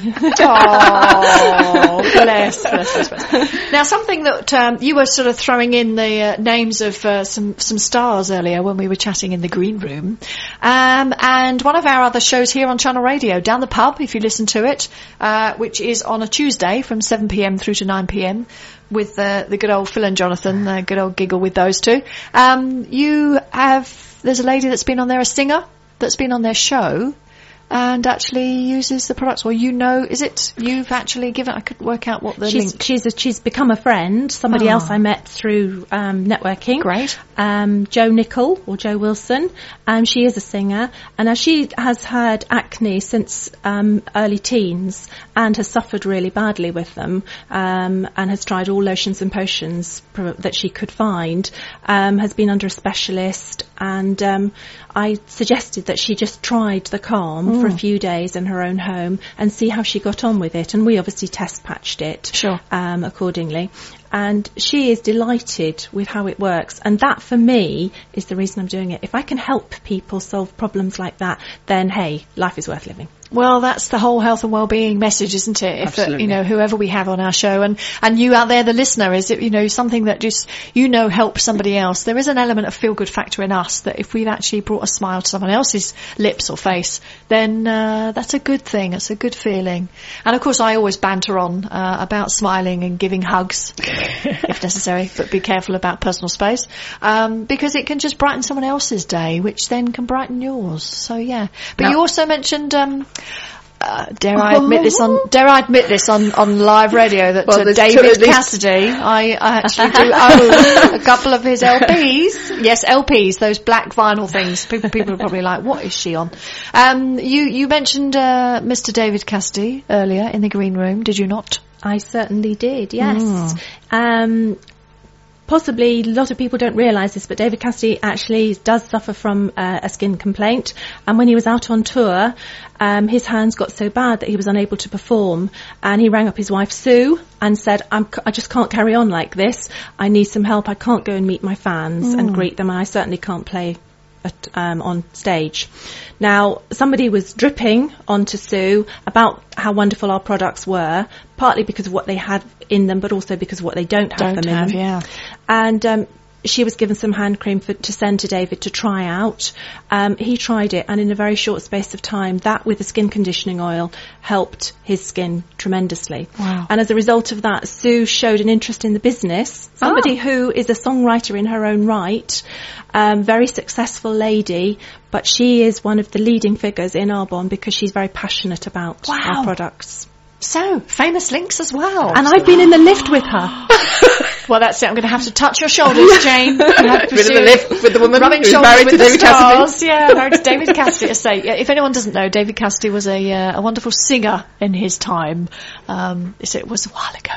Oh, bless, bless, bless, bless. Now, something that um, you were sort of throwing in the uh, names of uh, some some stars earlier when we were chatting in the green room, um, and one of our other shows here on Channel Radio, Down the Pub, if you listen to it, uh, which is on a Tuesday from seven p.m. through to nine p.m. with uh, the good old Phil and Jonathan, the good old giggle with those two. Um, you have, there's a lady that's been on there, a singer that's been on their show, and actually uses the products. Well, you know, is it you've actually given? I couldn't work out what the she's link. she's a, she's become a friend. Somebody Ah. else I met through um, networking. Great. Um, Jo Nicol or Jo Wilson. Um, she is a singer, and as she has had acne since um, early teens and has suffered really badly with them, um, and has tried all lotions and potions pro- that she could find, um, has been under a specialist, and um, I suggested that she just tried the Calm for a few days in her own home and see how she got on with it, and we obviously test patched it Sure. um, accordingly. And she is delighted with how it works. And that, for me, is the reason I'm doing it. If I can help people solve problems like that, then, hey, life is worth living. Well, that's the whole health and well-being message, isn't it? If, uh, Absolutely. you know, whoever we have on our show, and, and you out there, the listener, is it, you know, something that just, you know, helps somebody else. There is an element of feel-good factor in us that if we've actually brought a smile to someone else's lips or face, then, uh, that's a good thing. It's a good feeling. And of course, I always banter on, uh, about smiling and giving hugs, if necessary, but be careful about personal space, um, because it can just brighten someone else's day, which then can brighten yours. So yeah. But Now- you also mentioned, um, Uh, dare I admit this on dare I admit this on, on live radio that Well, uh, there's two David at least. Cassidy, I, I actually do own a couple of his L Ps. Yes, L Ps, those black vinyl things. People people are probably like, what is she on? Um, you you mentioned uh, Mister David Cassidy earlier in the green room, did you not? I certainly did, yes. Um, possibly a lot of people don't realise this, but David Cassidy actually does suffer from uh, a skin complaint. And when he was out on tour, um, his hands got so bad that he was unable to perform. And he rang up his wife, Sue, and said, I'm, c- I just can't carry on like this. I need some help. I can't go and meet my fans and greet them. And I certainly can't play at, um, on stage. Now, somebody was dripping onto Sue about how wonderful our products were, partly because of what they had in them, but also because of what they don't have Don't them have, in. yeah. And um, she was given some hand cream for, to send to David to try out. Um, he tried it, and in a very short space of time, that with the skin conditioning oil helped his skin tremendously. Wow. And as a result of that, Sue showed an interest in the business. Somebody Ah. who is a songwriter in her own right, um, very successful lady, but she is one of the leading figures in Arbonne because she's very passionate about Wow. our products. So, famous links as well. And I've been in the lift with her. Well, that's it. I'm going to have to touch your shoulders, Jane. You have to Bit of pursue the lift with the woman rubbing who's shoulders married with to the David Cassidy. stars. Yeah, married to David Cassidy. So, yeah, if anyone doesn't know, David Cassidy was a uh, a wonderful singer in his time. Um, so it was a while ago,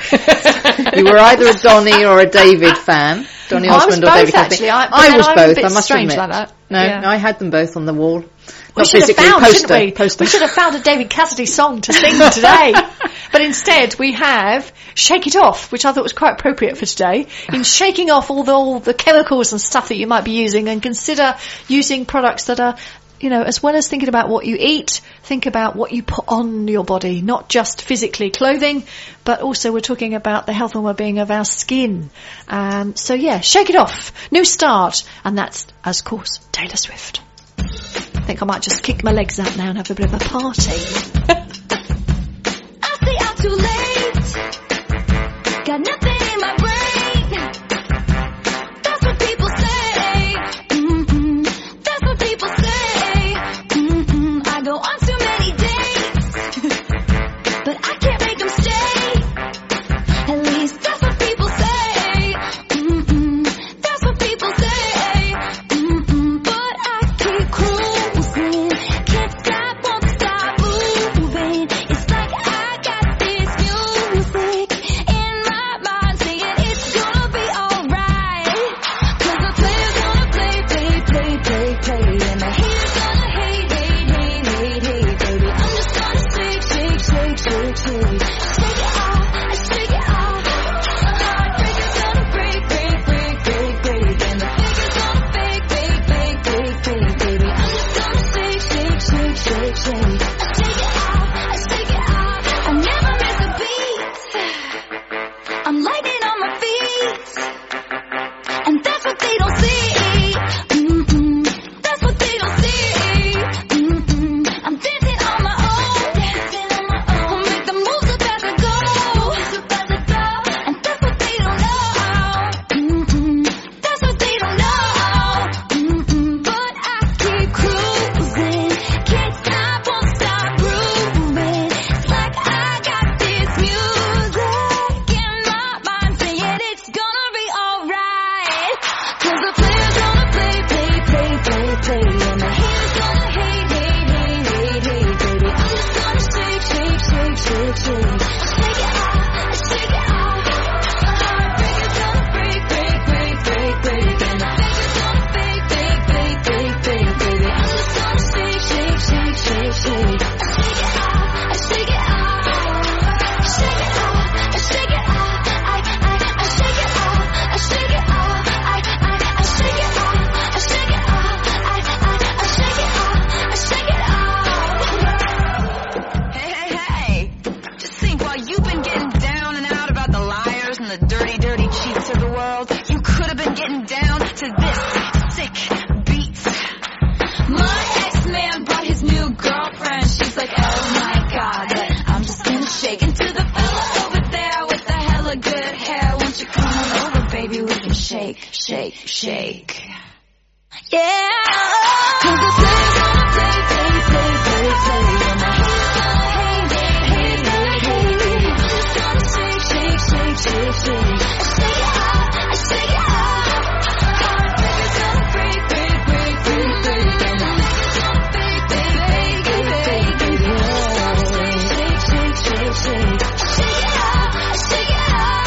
though. You were either a Donny or a David fan. Donny I was Osmond or both, David Cassidy. actually. I- but I then was I was a both, bit I must strange admit. like that. No, Yeah. no, I had them both on the wall. We Not should have physically, found, poster, shouldn't we? poster. We should have found a David Cassidy song to sing today. But instead, we have Shake It Off, which I thought was quite appropriate for today, in shaking off all the, all the chemicals and stuff that you might be using, and consider using products that are, you know, as well as thinking about what you eat, think about what you put on your body, not just physically clothing, but also we're talking about the health and well-being of our skin. Um, so yeah, Shake It Off, new start, and that's, as course, Taylor Swift. I think I might just kick my legs out now and have a bit of a party. I say I'm too late. Got nothing in my brain. That's what people say. Mm-mm. That's what people say. shake. Yeah. Cause the play's gonna play, play, play, play, play. And my haters gonna hate, hate, hate, hate. It's gonna shake, shake, shake, shake, shake. I shake it out, I shake it out. Heartbreak's gonna break, break, break, break, break. And my haters gonna fake, fake, fake, fake, fake, fake. Shake, shake, shake, shake. I shake it out, I shake it out.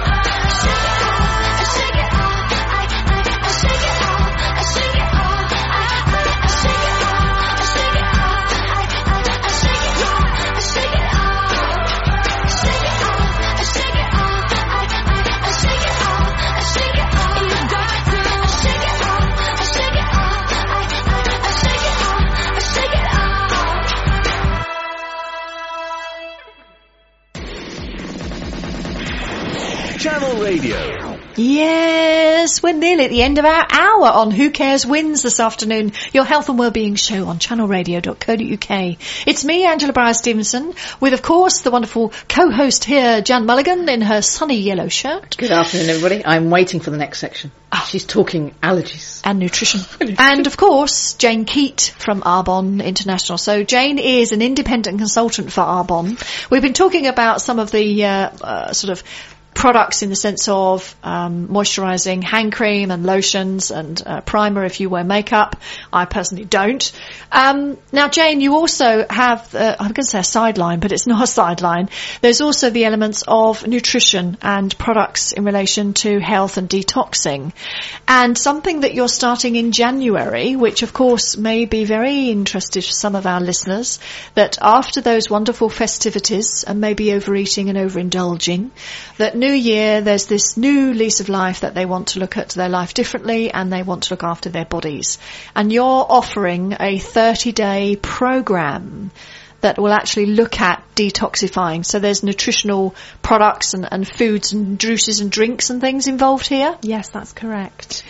I shake it out, I, I, I shake it out. I shake it out, I, I, I shake it out. I shake it out, I, I, I shake it out. I shake it out, shake it out. I shake it out, I, I, I shake it out. I shake it out, you got to. I shake it out, I shake it out. I, I, I shake it out. I shake it out. Channel Radio. Yes, we're nearly at the end of our hour on Who Cares Wins this afternoon, your health and wellbeing show on channel radio dot co dot uk. It's me, Angela Bryce-Stevenson, with, of course, the wonderful co-host here, Jan Mulligan, in her sunny yellow shirt. Good afternoon, everybody. I'm waiting for the next section. She's talking allergies. And nutrition. And, of course, Jane Keat from Arbonne International. So Jane is an independent consultant for Arbonne. We've been talking about some of the uh, uh, sort of products in the sense of um, moisturising hand cream and lotions and uh, primer if you wear makeup. I personally don't. Um, now, Jane, you also have, uh, I'm going to say a sideline, but it's not a sideline. There's also the elements of nutrition and products in relation to health and detoxing. And something that you're starting in January, which of course may be very interesting for some of our listeners, that after those wonderful festivities and maybe overeating and overindulging, that New Year, there's this new lease of life that they want to look at their life differently and they want to look after their bodies. And you're offering a thirty-day program that will actually look at detoxifying. So there's nutritional products and, and foods and juices and drinks and things involved here? Yes, that's correct.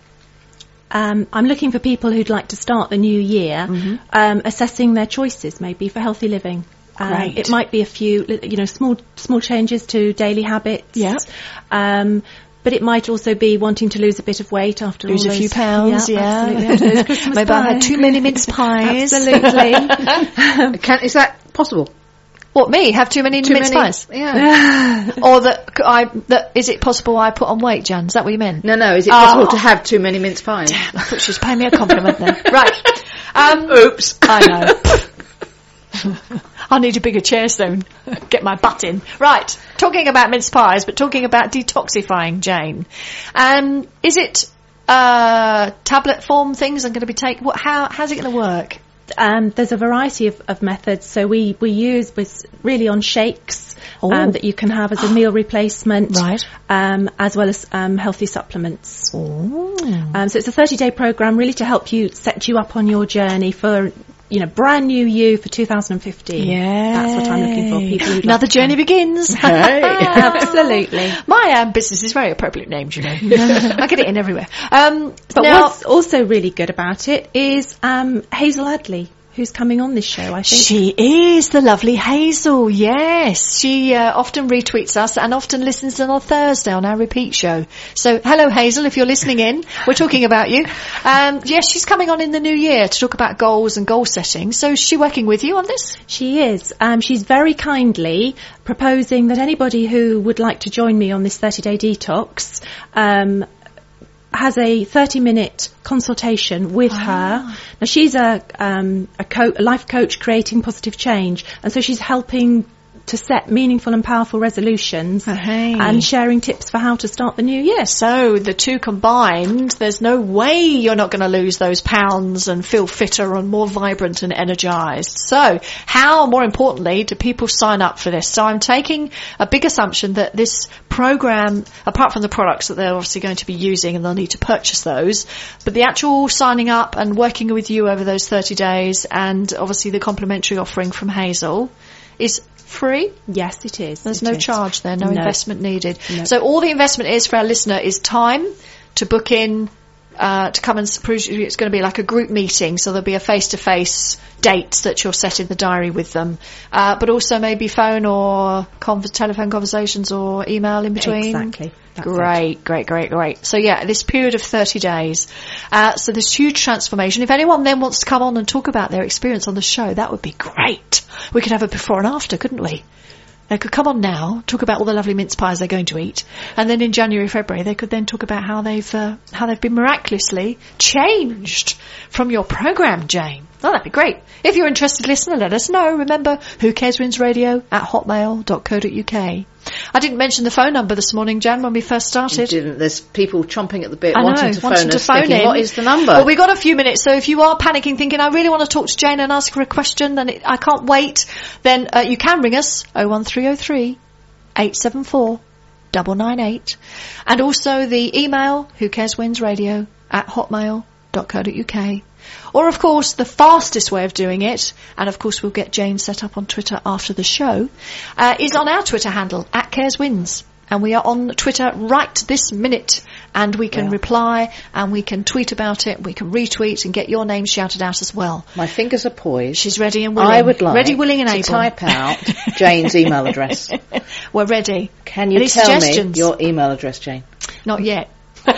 Um, I'm looking for people who'd like to start the new year, mm-hmm. um, assessing their choices maybe for healthy living. Um, it might be a few, you know, small small changes to daily habits. Yeah. Um, but it might also be wanting to lose a bit of weight after lose all a those, few pounds. Yeah, absolutely. After those Christmas maybe I had too many mince pies. Absolutely. Can, is that possible? What, me? Have too many Too mince many, pies? Yeah. Or that I that is it possible I put on weight, Jan? Is that what you meant? No, no. Is it Oh. possible to have too many mince pies? Damn, I thought she was paying me a compliment then. Right. Um, Oops. I know. I need a bigger chair soon. Get my butt in. Right. Talking about mince pies, but talking about detoxifying, Jane. Um, is it uh, tablet form things I'm going to be taking? What? How? How's it going to work? Um, there's a variety of, of methods. So we, we use with really on shakes um, that you can have as a meal replacement, right? Um, as well as um, healthy supplements. Oh. Um, so it's a thirty-day program really to help you set you up on your journey for, you know, brand new you for two thousand fifteen. Yeah, that's what I'm looking for. People who'd Another like journey begins. Hey. Absolutely. My um, business is very appropriately named, you know. I get it in everywhere. Um, But now, what's also really good about it is um, Hazel Adley, who's coming on this show, I think. she is the lovely Hazel, yes. She uh, often retweets us and often listens in on Thursday on our repeat show. So, hello Hazel, if you're listening in, we're talking about you. Um, yes, she's coming on in the new year to talk about goals and goal setting. So is she working with you on this? She is. Um, she's very kindly proposing that anybody who would like to join me on this thirty-day detox um, has a thirty-minute consultation with her. Now, she's a um, a, co- a life coach creating positive change, and so she's helping to set meaningful and powerful resolutions Hey. and sharing tips for how to start the new year. So the two combined, there's no way you're not going to lose those pounds and feel fitter and more vibrant and energised. So how, more importantly, do people sign up for this? So I'm taking a big assumption that this program, apart from the products that they're obviously going to be using and they'll need to purchase those, but the actual signing up and working with you over those thirty days and obviously the complimentary offering from Hazel is free? Yes, it is. There's It no is. charge there, no, No. investment needed. No. So all the investment is for our listener is time to book in uh, to come and s- it's going to be like a group meeting, so there'll be a face-to-face dates that you'll set in the diary with them, uh, but also maybe phone or conv- telephone conversations or email in between. Exactly. That's Great, great, great, great. So yeah, this period of thirty days. Uh, so this huge transformation. If anyone then wants to come on and talk about their experience on the show, that would be great. We could have a before and after, couldn't we? They could come on now, talk about all the lovely mince pies they're going to eat, and then in January, February, they could then talk about how they've uh, how they've been miraculously changed from your program, Jane. Oh, that'd be great. If you're interested, listener, let us know. Remember, Who Cares Wins Radio at hotmail dot co dot uk. I didn't mention the phone number this morning, Jan, when we first started. You didn't. There's people chomping at the bit I wanting know, to phone wanting to us, phone thinking, in. what is the number? Well, we've got a few minutes, so if you are panicking, thinking, I really want to talk to Jane and ask her a question, then it, I can't wait, then uh, you can ring us, oh one three oh three, eight seven four, nine nine eight. And also the email, whocareswinsradio at hotmail dot co dot uk. Or, of course, the fastest way of doing it, and of course we'll get Jane set up on Twitter after the show, uh, is on our Twitter handle, at CaresWins. And we are on Twitter right this minute. And we can Yeah. reply, and we can tweet about it, we can retweet and get your name shouted out as well. My fingers are poised. She's ready and willing. I would like ready, willing and to able. type out Jane's email address. We're ready. Can you Any tell suggestions? me your email address, Jane? Not yet.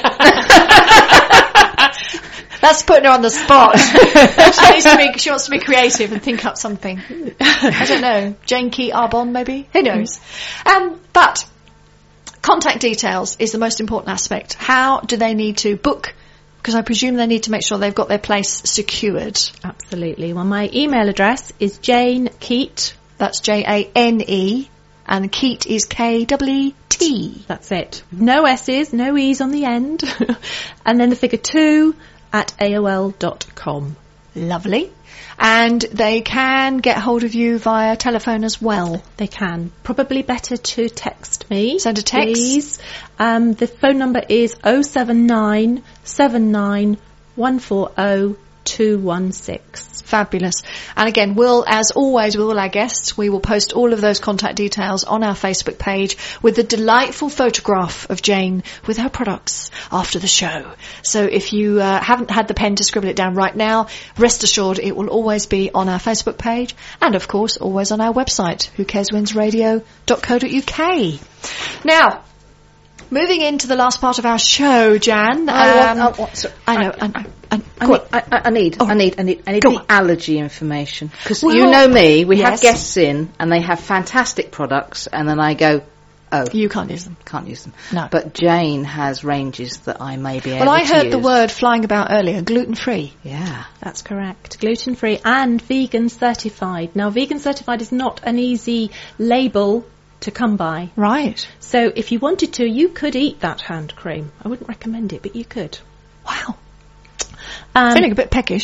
That's putting her on the spot. she, needs to be, she wants to be creative and think up something. I don't know. Jane Key Arbon, maybe? Who knows? Um, but contact details is the most important aspect. How do they need to book? Because I presume they need to make sure they've got their place secured. Absolutely. Well, my email address is Jane Keat. That's J A N E, and Keat is K E E T. That's it. No S's, no E's on the end. And then the figure two at A O L dot com. Lovely. And they can get hold of you via telephone as well. They can. Probably better to text me. Send a text. Please. Um, the phone number is oh seven nine seven nine one four oh two one six. Fabulous. And again, we'll, as always with all our guests, we will post all of those contact details on our Facebook page with the delightful photograph of Jane with her products after the show. So if you uh, haven't had the pen to scribble it down right now, rest assured it will always be on our Facebook page and, of course, always on our website, who cares wins radio dot co dot uk. Now, moving into the last part of our show, Jan. I want- um, I want- sorry. I know. I know. I, I go need, on. I, I- I need, Oh. I need, I need, I need Go the on. allergy information. Because Well, you know me, we yes. have guests in and they have fantastic products and then I go, oh, You can't use them. can't use them. No. But Jane has ranges that I may be able Well, I to heard the use. word flying about earlier, gluten-free. Yeah. That's correct. Gluten-free and vegan certified. Now, vegan certified is not an easy label to come by. Right. So if you wanted to, you could eat that hand cream. I wouldn't recommend it, but you could. Wow. Um, Feeling a bit peckish.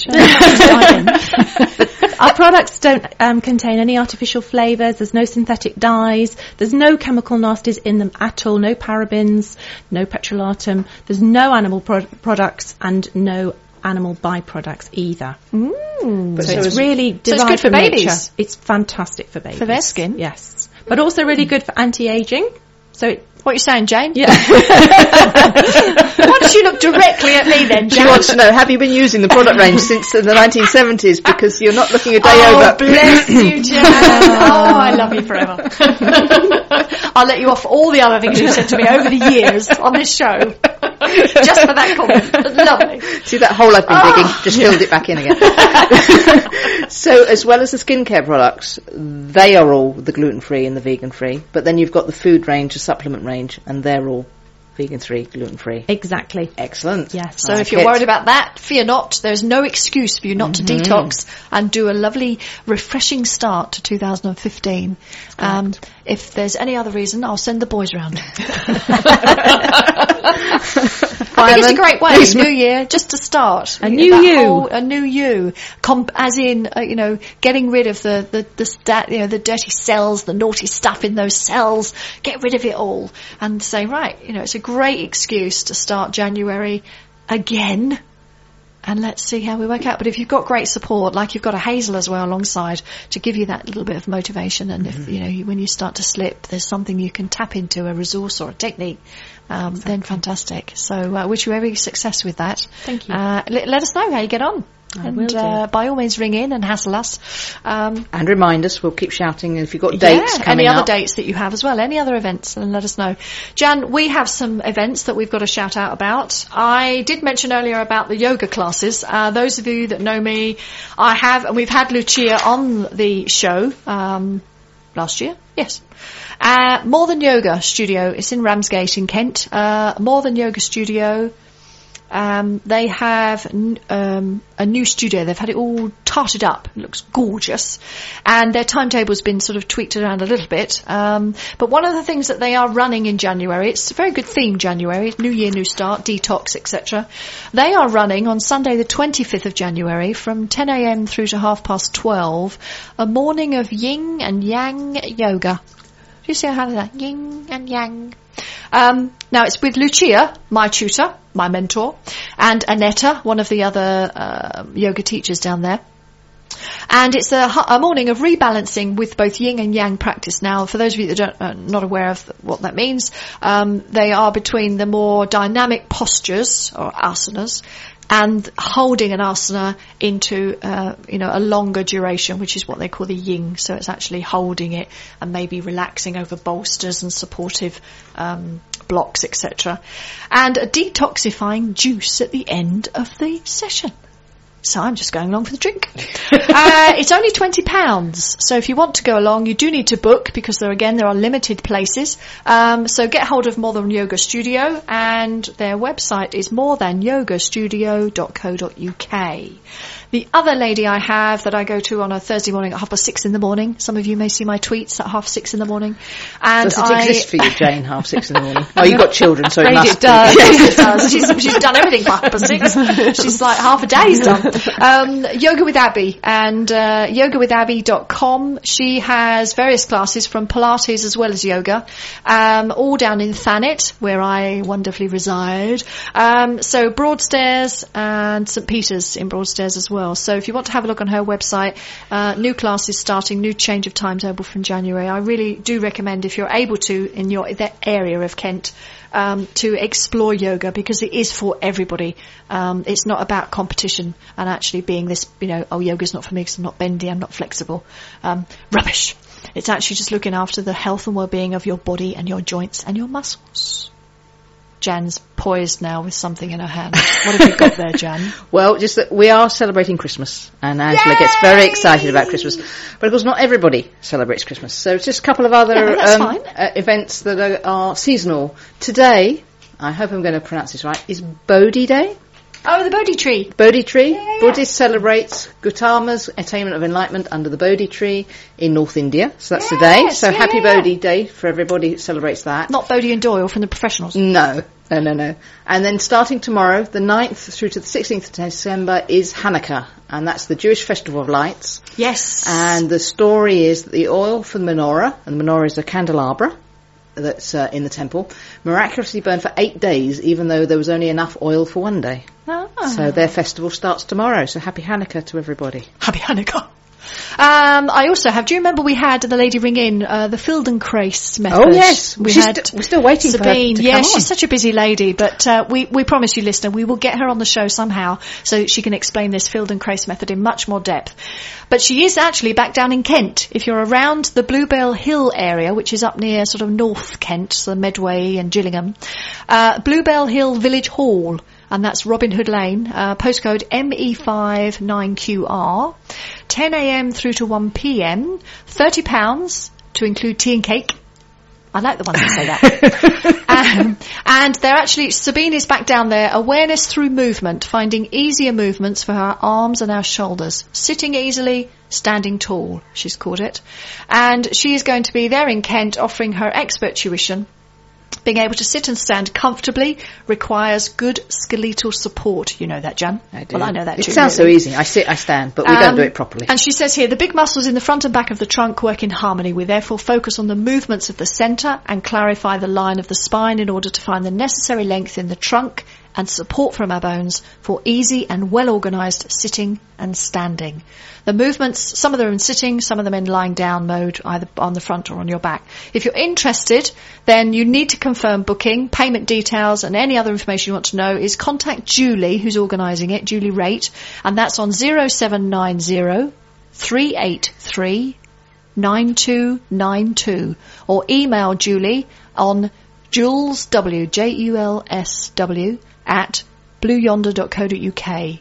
Our products don't um, contain any artificial flavours. There's no synthetic dyes. There's no chemical nasties in them at all. No parabens, no petrolatum. There's no animal pro- products and no animal byproducts either. Mm. But So, so it's is- really So it's good derived for from babies? nature. It's fantastic for babies. For their skin? Yes. But also really good for anti-aging. So it, What are you saying, Jane? yeah. Why don't you look directly at me then, She Jane? wants to know, have you been using the product range since the nineteen seventies? Because you're not looking a day Oh, over. bless you, Jane. Oh, I love you forever. I'll let you off all the other things you've said to me over the years on this show. Just for that comment. Lovely. See that hole I've been Oh. digging? Just filled it back in again. So as well as the skincare products, they are all the gluten-free and the vegan-free. But then you've got the food range, the supplement range, and they're all vegan-free, gluten-free. Exactly. Excellent. Yes. So I if you're like it. worried about that, fear not. There's no excuse for you not to detox and do a lovely, refreshing start to two thousand fifteen. Um, if there's any other reason, I'll send the boys round. I think it's a great way, New Year, just to start. A new That you. whole- a new you. Comp- as in, uh, you know, getting rid of the, the, the, sta- you know, the dirty cells, the naughty stuff in those cells. Get rid of it all. And say, right, you know, it's a great excuse to start January again. and let's see how we work out. But if you've got great support, like you've got a Hazel as well alongside to give you that little bit of motivation, and if you know you, when you start to slip, there's something you can tap into, a resource or a technique, um, exactly. then fantastic. So I uh, wish you every success with that. Thank you. Uh, let, let us know how you get on. I and will do. Uh, by all means ring in and hassle us. Um, and remind us, we'll keep shouting if you've got dates yeah, coming any other up. dates that you have as well, any other events, and let us know. Jan, we have some events that we've got to shout out about. I did mention earlier about the yoga classes. Uh, those of you that know me, I have, and we've had Lucia on the show um, last year. Yes. Uh, More Than Yoga Studio. It's in Ramsgate in Kent. Uh, More Than Yoga Studio. Um, they have n- um, a new studio. They've had it all tarted up. It looks gorgeous. And their timetable's been sort of tweaked around a little bit. Um, but one of the things that they are running in January, it's a very good theme, January, new year, new start, detox, et cetera. They are running on Sunday the twenty-fifth of January from ten a.m. through to half past twelve, a morning of yin and yang yoga. Do you see how that? Yin and yang. Um, now it's with Lucia, my tutor, my mentor, and Anetta, one of the other uh, yoga teachers down there. And it's a, a morning of rebalancing with both yin and yang practice. Now, for those of you that don't, are not aware of what that means, um, they are between the more dynamic postures, or asanas, and holding an asana into, uh, you know, a longer duration, which is what they call the yin. So it's actually holding it and maybe relaxing over bolsters and supportive um, blocks, et cetera. And a detoxifying juice at the end of the session. So I'm just going along for the drink. uh, it's only twenty pounds. So if you want to go along, you do need to book because there, again, there are limited places. Um, so get hold of More Than Yoga Studio, and their website is more than yoga studio dot co dot uk. The other lady I have that I go to on a Thursday morning at half past six in the morning. Some of you may see my tweets at half six in the morning. And Does it I, exist for you, Jane, half six in the morning? Oh, you've got children, so it Maybe must it does. be. Yes, it does. She's, she's done everything by half past six. She's like half a day's done. Um, Yoga with Abby and uh, yoga with abby dot com. She has various classes from Pilates as well as yoga, um, all down in Thanet, where I wonderfully reside. Um, so Broadstairs and St Peter's in Broadstairs as well. So if you want to have a look on her website, uh, new classes starting, new change of timetable from January. I really do recommend, if you're able to, in your that area of Kent, um, to explore yoga, because it is for everybody. Um, it's not about competition and actually being this, you know, oh, yoga's not for me because I'm not bendy, I'm not flexible. Um, rubbish. It's actually just looking after the health and well-being of your body and your joints and your muscles. Jan's poised now with something in her hand. What have you got there, Jan? Well, just that we are celebrating Christmas, and Angela Yay! gets very excited about Christmas. But of course, not everybody celebrates Christmas. So just a couple of other Yeah, that's um, fine. uh, events that are, are seasonal. Today, I hope I'm going to pronounce this right, is Bodhi Day. Oh, the Bodhi tree. Bodhi tree. Yeah, yeah. Buddhist celebrates Gautama's attainment of enlightenment under the Bodhi tree in North India. So that's Yes, today. So yeah, happy yeah, yeah. Bodhi Day for everybody who celebrates that. Not Bodhi and Doyle from the professionals. No, no, no, no. And then starting tomorrow, the ninth through to the sixteenth of December, is Hanukkah. And that's the Jewish festival of lights. Yes. And the story is that the oil for the menorah, and the menorah is a candelabra that's uh, in the temple, miraculously burned for eight days, even though there was only enough oil for one day. Ah. So their festival starts tomorrow. So happy Hanukkah to everybody. Happy Hanukkah. Um, I also have, do you remember we had the lady ring in, uh, the Feldenkrais method? Oh, yes. We She's had st- we're still waiting for her Sabine. to Yeah, come she's on. such a busy lady, but uh, we, we promise you, listener, we will get her on the show somehow so she can explain this Feldenkrais method in much more depth. But she is actually back down in Kent. If you're around the Bluebell Hill area, which is up near sort of North Kent, so Medway and Gillingham, uh, Bluebell Hill Village Hall, and that's Robin Hood Lane, uh, postcode M E five nine Q R, ten a.m. through to one p.m, thirty pounds to include tea and cake. I like the ones that say that. um, and they're actually, Sabine is back down there, awareness through movement, finding easier movements for our arms and our shoulders. Sitting easily, standing tall, she's called it. And she is going to be there in Kent offering her expert tuition. Being able to sit and stand comfortably requires good skeletal support. You know that, Jan? I do. Well, I know that It too. sounds really. so easy. I sit, I stand, but we Um, don't do it properly. And she says here, the big muscles in the front and back of the trunk work in harmony. We therefore focus on the movements of the centre and clarify the line of the spine in order to find the necessary length in the trunk and support from our bones for easy and well-organised sitting and standing. The movements, some of them in sitting, some of them in lying down mode, either on the front or on your back. If you're interested, then you need to confirm booking, payment details, and any other information you want to know is contact Julie, who's organising it, Julie Rate, and that's on zero seven nine zero three eight three nine two nine two, or email Julie on Jules W, J U L S W, at blue yonder dot co dot uk.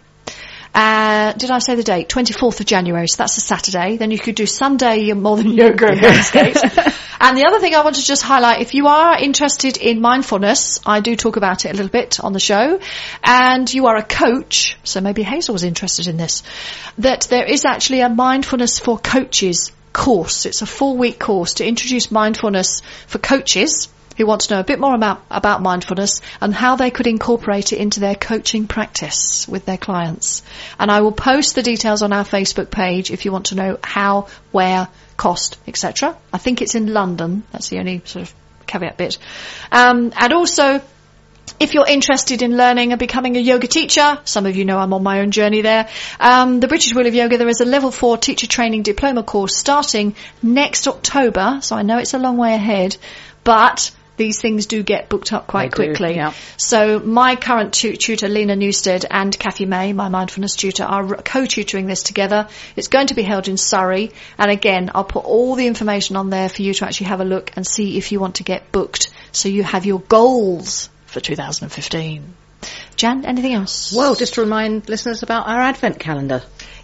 Uh, did I say the date? twenty-fourth of January, so that's a Saturday. Then you could do Sunday more than yoga and landscapes. And the other thing I want to just highlight, if you are interested in mindfulness, I do talk about it a little bit on the show, and you are a coach, so maybe Hazel was interested in this, that there is actually a mindfulness for coaches course. It's a four-week course to introduce mindfulness for coaches who want to know a bit more about, about mindfulness and how they could incorporate it into their coaching practice with their clients. And I will post the details on our Facebook page if you want to know how, where, cost, et cetera. I think it's in London. That's the only sort of caveat bit. Um, and also, if you're interested in learning and becoming a yoga teacher, some of you know I'm on my own journey there, um, the British Wheel of Yoga, there is a level four teacher training diploma course starting next October, so I know it's a long way ahead, but these things do get booked up quite They do, quickly. yeah. So my current tu- tutor, Lena Newstead, and Kathy May, my mindfulness tutor, are co-tutoring this together. It's going to be held in Surrey. And again, I'll put all the information on there for you to actually have a look and see if you want to get booked so you have your goals for two thousand fifteen. Jan, anything else? Well, just to remind listeners about our Advent calendar.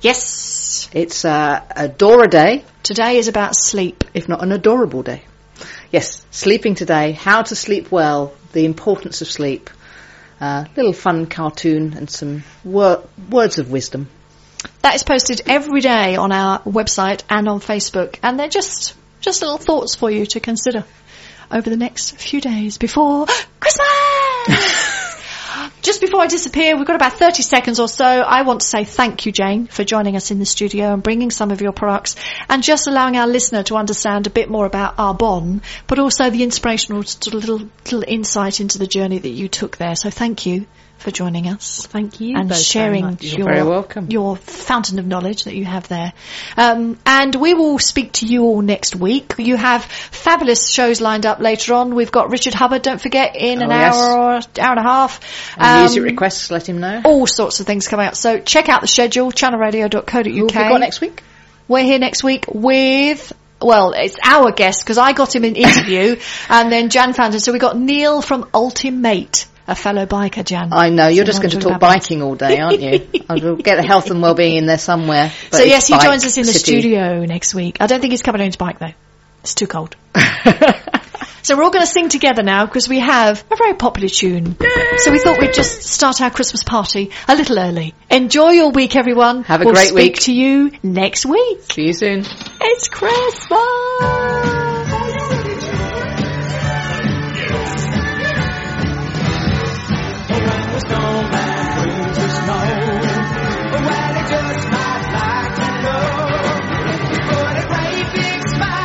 Yes. It's uh, a Dora day, Today is about sleep. if not an adorable day. Yes, sleeping today, how to sleep well, the importance of sleep. Uh, little fun cartoon and some wor- words of wisdom. That is posted every day on our website and on Facebook, and they're just just little thoughts for you to consider over the next few days before Christmas. Just before I disappear, we've got about thirty seconds or so. I want to say thank you, Jane, for joining us in the studio and bringing some of your products and just allowing our listener to understand a bit more about Arbonne, but also the inspirational sort of little, little insight into the journey that you took there. So thank you for joining us. Thank you And both very sharing much. You're your, very welcome. your fountain of knowledge that you have there. Um, and we will speak to you all next week. You have fabulous shows lined up later on. We've got Richard Hubbard, don't forget, in an Oh, yes. hour or hour and a half. And Um, music requests, let him know. all sorts of things coming out. So check out the schedule, channel radio dot co dot Who uk. have we got next week? We're here next week with, well, it's our guest because I got him in interview and then Jan found him. So we got Neil from Ultimate, a fellow biker, Jan. I know, you're So just we'll going to talk talk about biking all day, aren't you? I'll get the health and well-being in there somewhere. But So it's yes, he bike joins us in the city. studio next week. I don't think he's coming on his bike though. It's too cold. So we're all going to sing together now because we have a very popular tune. So we thought we'd just start our Christmas party a little early. Enjoy your week, everyone. Have a we'll great speak week. to you next week. See you soon. It's Christmas.